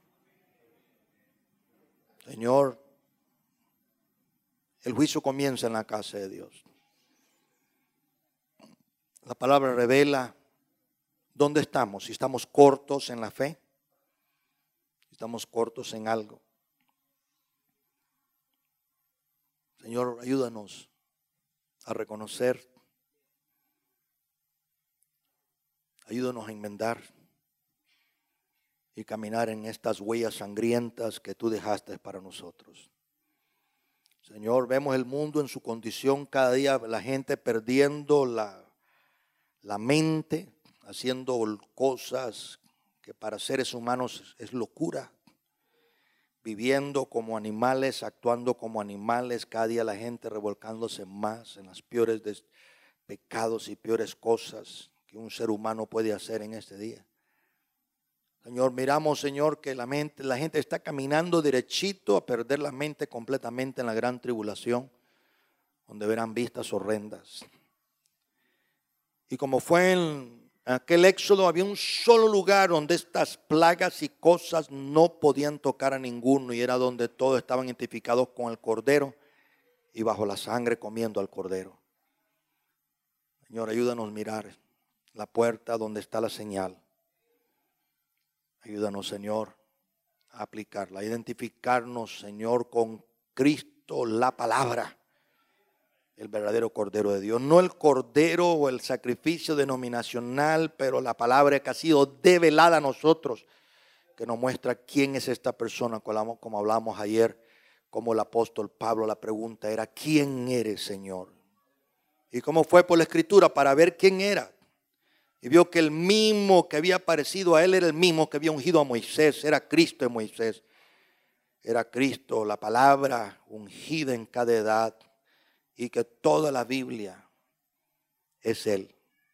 Señor, el juicio comienza en la casa de Dios. La palabra revela dónde estamos, si estamos cortos en la fe, si estamos cortos en algo. Señor, ayúdanos a reconocer, ayúdanos a enmendar y caminar en estas huellas sangrientas que tú dejaste para nosotros. Señor, vemos el mundo en su condición, cada día la gente perdiendo la mente, haciendo cosas que para seres humanos es locura, viviendo como animales, actuando como animales, cada día la gente revolcándose más en las peores pecados y peores cosas que un ser humano puede hacer en este día. Señor, miramos, Señor, que la gente está caminando derechito a perder la mente completamente en la gran tribulación, donde verán vistas horrendas. Y como fue en aquel éxodo, había un solo lugar donde estas plagas y cosas no podían tocar a ninguno, y era donde todos estaban identificados con el Cordero y bajo la sangre comiendo al Cordero. Señor, ayúdanos a mirar la puerta donde está la señal. Ayúdanos, Señor, a aplicarla, a identificarnos, Señor, con Cristo, la palabra, el verdadero Cordero de Dios. No el Cordero o el sacrificio denominacional, pero la palabra que ha sido develada a nosotros, que nos muestra quién es esta persona, como hablamos ayer, como el apóstol Pablo, la pregunta era, ¿quién eres, Señor? Y cómo fue por la Escritura para ver quién era. Y vio que el mismo que había aparecido a él era el mismo que había ungido a Moisés. Era Cristo en Moisés. Era Cristo, la palabra ungida en cada edad. Y que toda la Biblia es Él.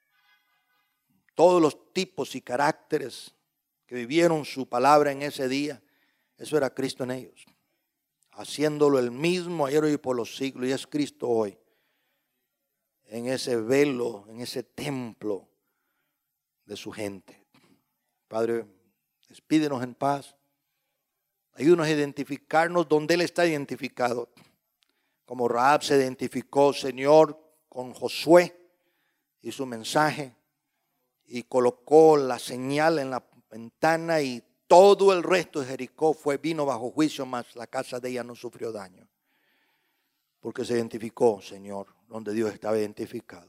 Todos los tipos y caracteres que vivieron su palabra en ese día, eso era Cristo en ellos. Haciéndolo el mismo ayer y por los siglos. Y es Cristo hoy. En ese velo, en ese templo de su gente. Padre, despídenos en paz. Ayúdanos a identificarnos donde Él está identificado. Como Rahab se identificó, Señor, con Josué y su mensaje. Y colocó la señal en la ventana y todo el resto de Jericó vino bajo juicio, mas la casa de ella no sufrió daño. Porque se identificó, Señor, donde Dios estaba identificado.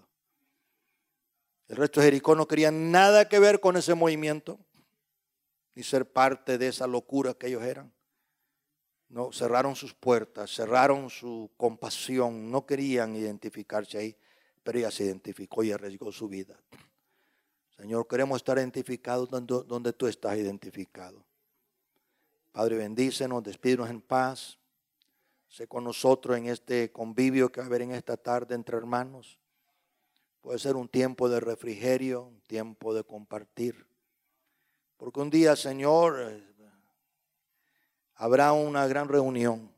El resto de Jericó no quería nada que ver con ese movimiento, ni ser parte de esa locura que ellos eran. No, cerraron sus puertas, cerraron su compasión, no querían identificarse ahí, pero ella se identificó y arriesgó su vida. Señor, queremos estar identificados donde tú estás identificado. Padre, bendícenos, despídenos en paz. Sé con nosotros en este convivio que va a haber en esta tarde entre hermanos. Puede ser un tiempo de refrigerio, un tiempo de compartir. Porque un día, Señor, habrá una gran reunión.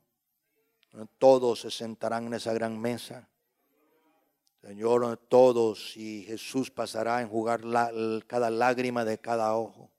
Todos se sentarán en esa gran mesa. Señor, todos, y Jesús pasará a enjugar cada lágrima de cada ojo.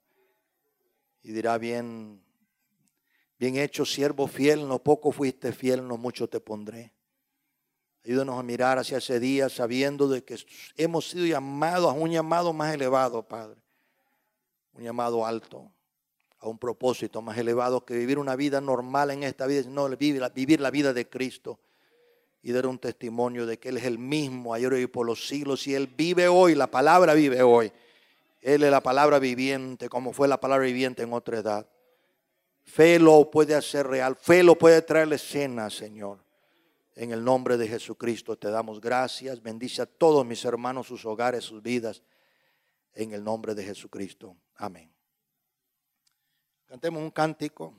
Y dirá, bien hecho, siervo fiel, en lo poco fuiste fiel, en lo mucho te pondré. Ayúdanos a mirar hacia ese día sabiendo de que hemos sido llamados a un llamado más elevado, Padre. Un llamado alto, a un propósito más elevado que vivir una vida normal en esta vida, sino vivir la vida de Cristo y dar un testimonio de que Él es el mismo ayer y por los siglos. Y Él vive hoy, la palabra vive hoy. Él es la palabra viviente, como fue la palabra viviente en otra edad. Fe lo puede hacer real, fe lo puede traer a la escena, Señor. En el nombre de Jesucristo te damos gracias. Bendice a todos mis hermanos, sus hogares, sus vidas. En el nombre de Jesucristo. Amén. Cantemos un cántico.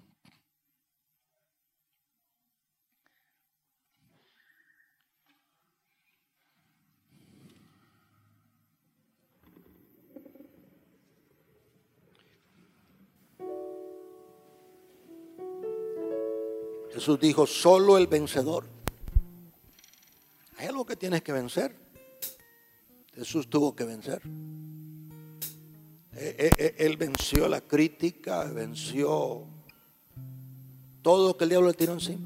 Jesús dijo, solo el vencedor. Hay algo que tienes que vencer. Jesús tuvo que vencer. Él venció la crítica, venció todo lo que el diablo le tiró encima.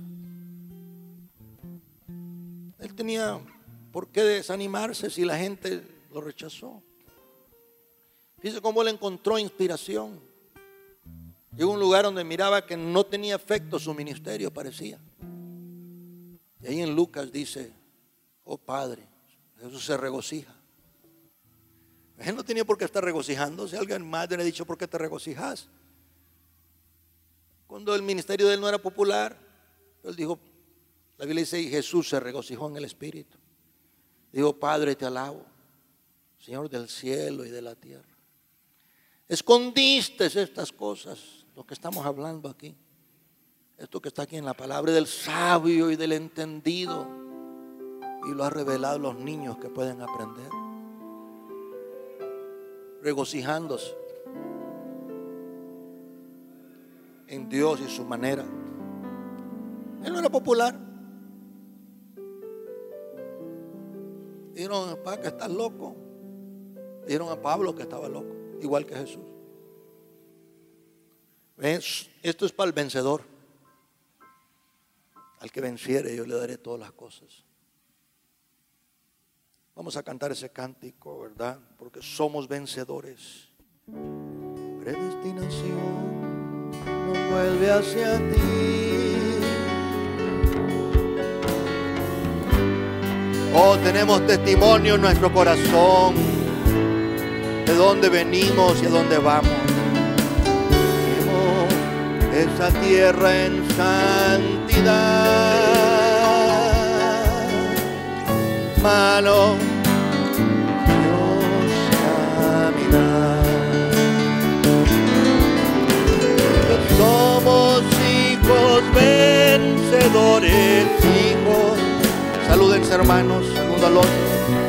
Él tenía por qué desanimarse si la gente lo rechazó. Fíjese cómo él encontró inspiración. Llegó a un lugar donde miraba que no tenía efecto su ministerio, parecía. Y ahí en Lucas dice, oh Padre, Jesús se regocija. Él no tenía por qué estar regocijándose. Alguien más le ha dicho, ¿por qué te regocijas? Cuando el ministerio de él no era popular, él dijo, la Biblia dice, y Jesús se regocijó en el Espíritu. Dijo, Padre, te alabo, Señor del cielo y de la tierra. Escondiste estas cosas, lo que estamos hablando aquí. Esto que está aquí en la palabra del sabio y del entendido. Y lo ha revelado a los niños que pueden aprender. Regocijándose en Dios y su manera. Él no era popular. Dijeron a Pablo que estás loco. Dijeron a Pablo que estaba loco, igual que Jesús. ¿Ves? Esto es para el vencedor. Al que venciere yo le daré todas las cosas. Vamos a cantar ese cántico, ¿verdad? Porque somos vencedores. Predestinación nos vuelve hacia ti. Oh, tenemos testimonio en nuestro corazón de dónde venimos y a dónde vamos. Tenemos esa tierra en santidad. Mano Dios caminar. Somos hijos vencedores, hijos. Salúdense, hermanos, uno al otro.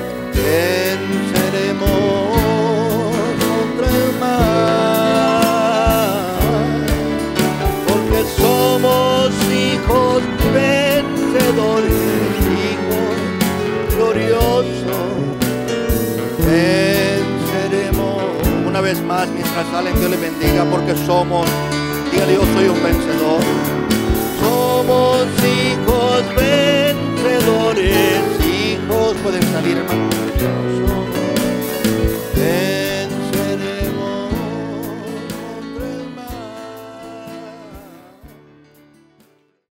Venceremos contra el mal, porque somos hijos vencedores, hijos gloriosos. Venceremos. Una vez más, mientras salen, Dios les bendiga, porque somos, dígale, yo soy un vencedor. Somos hijos vencedores, hijos. Pueden salir, hermanos.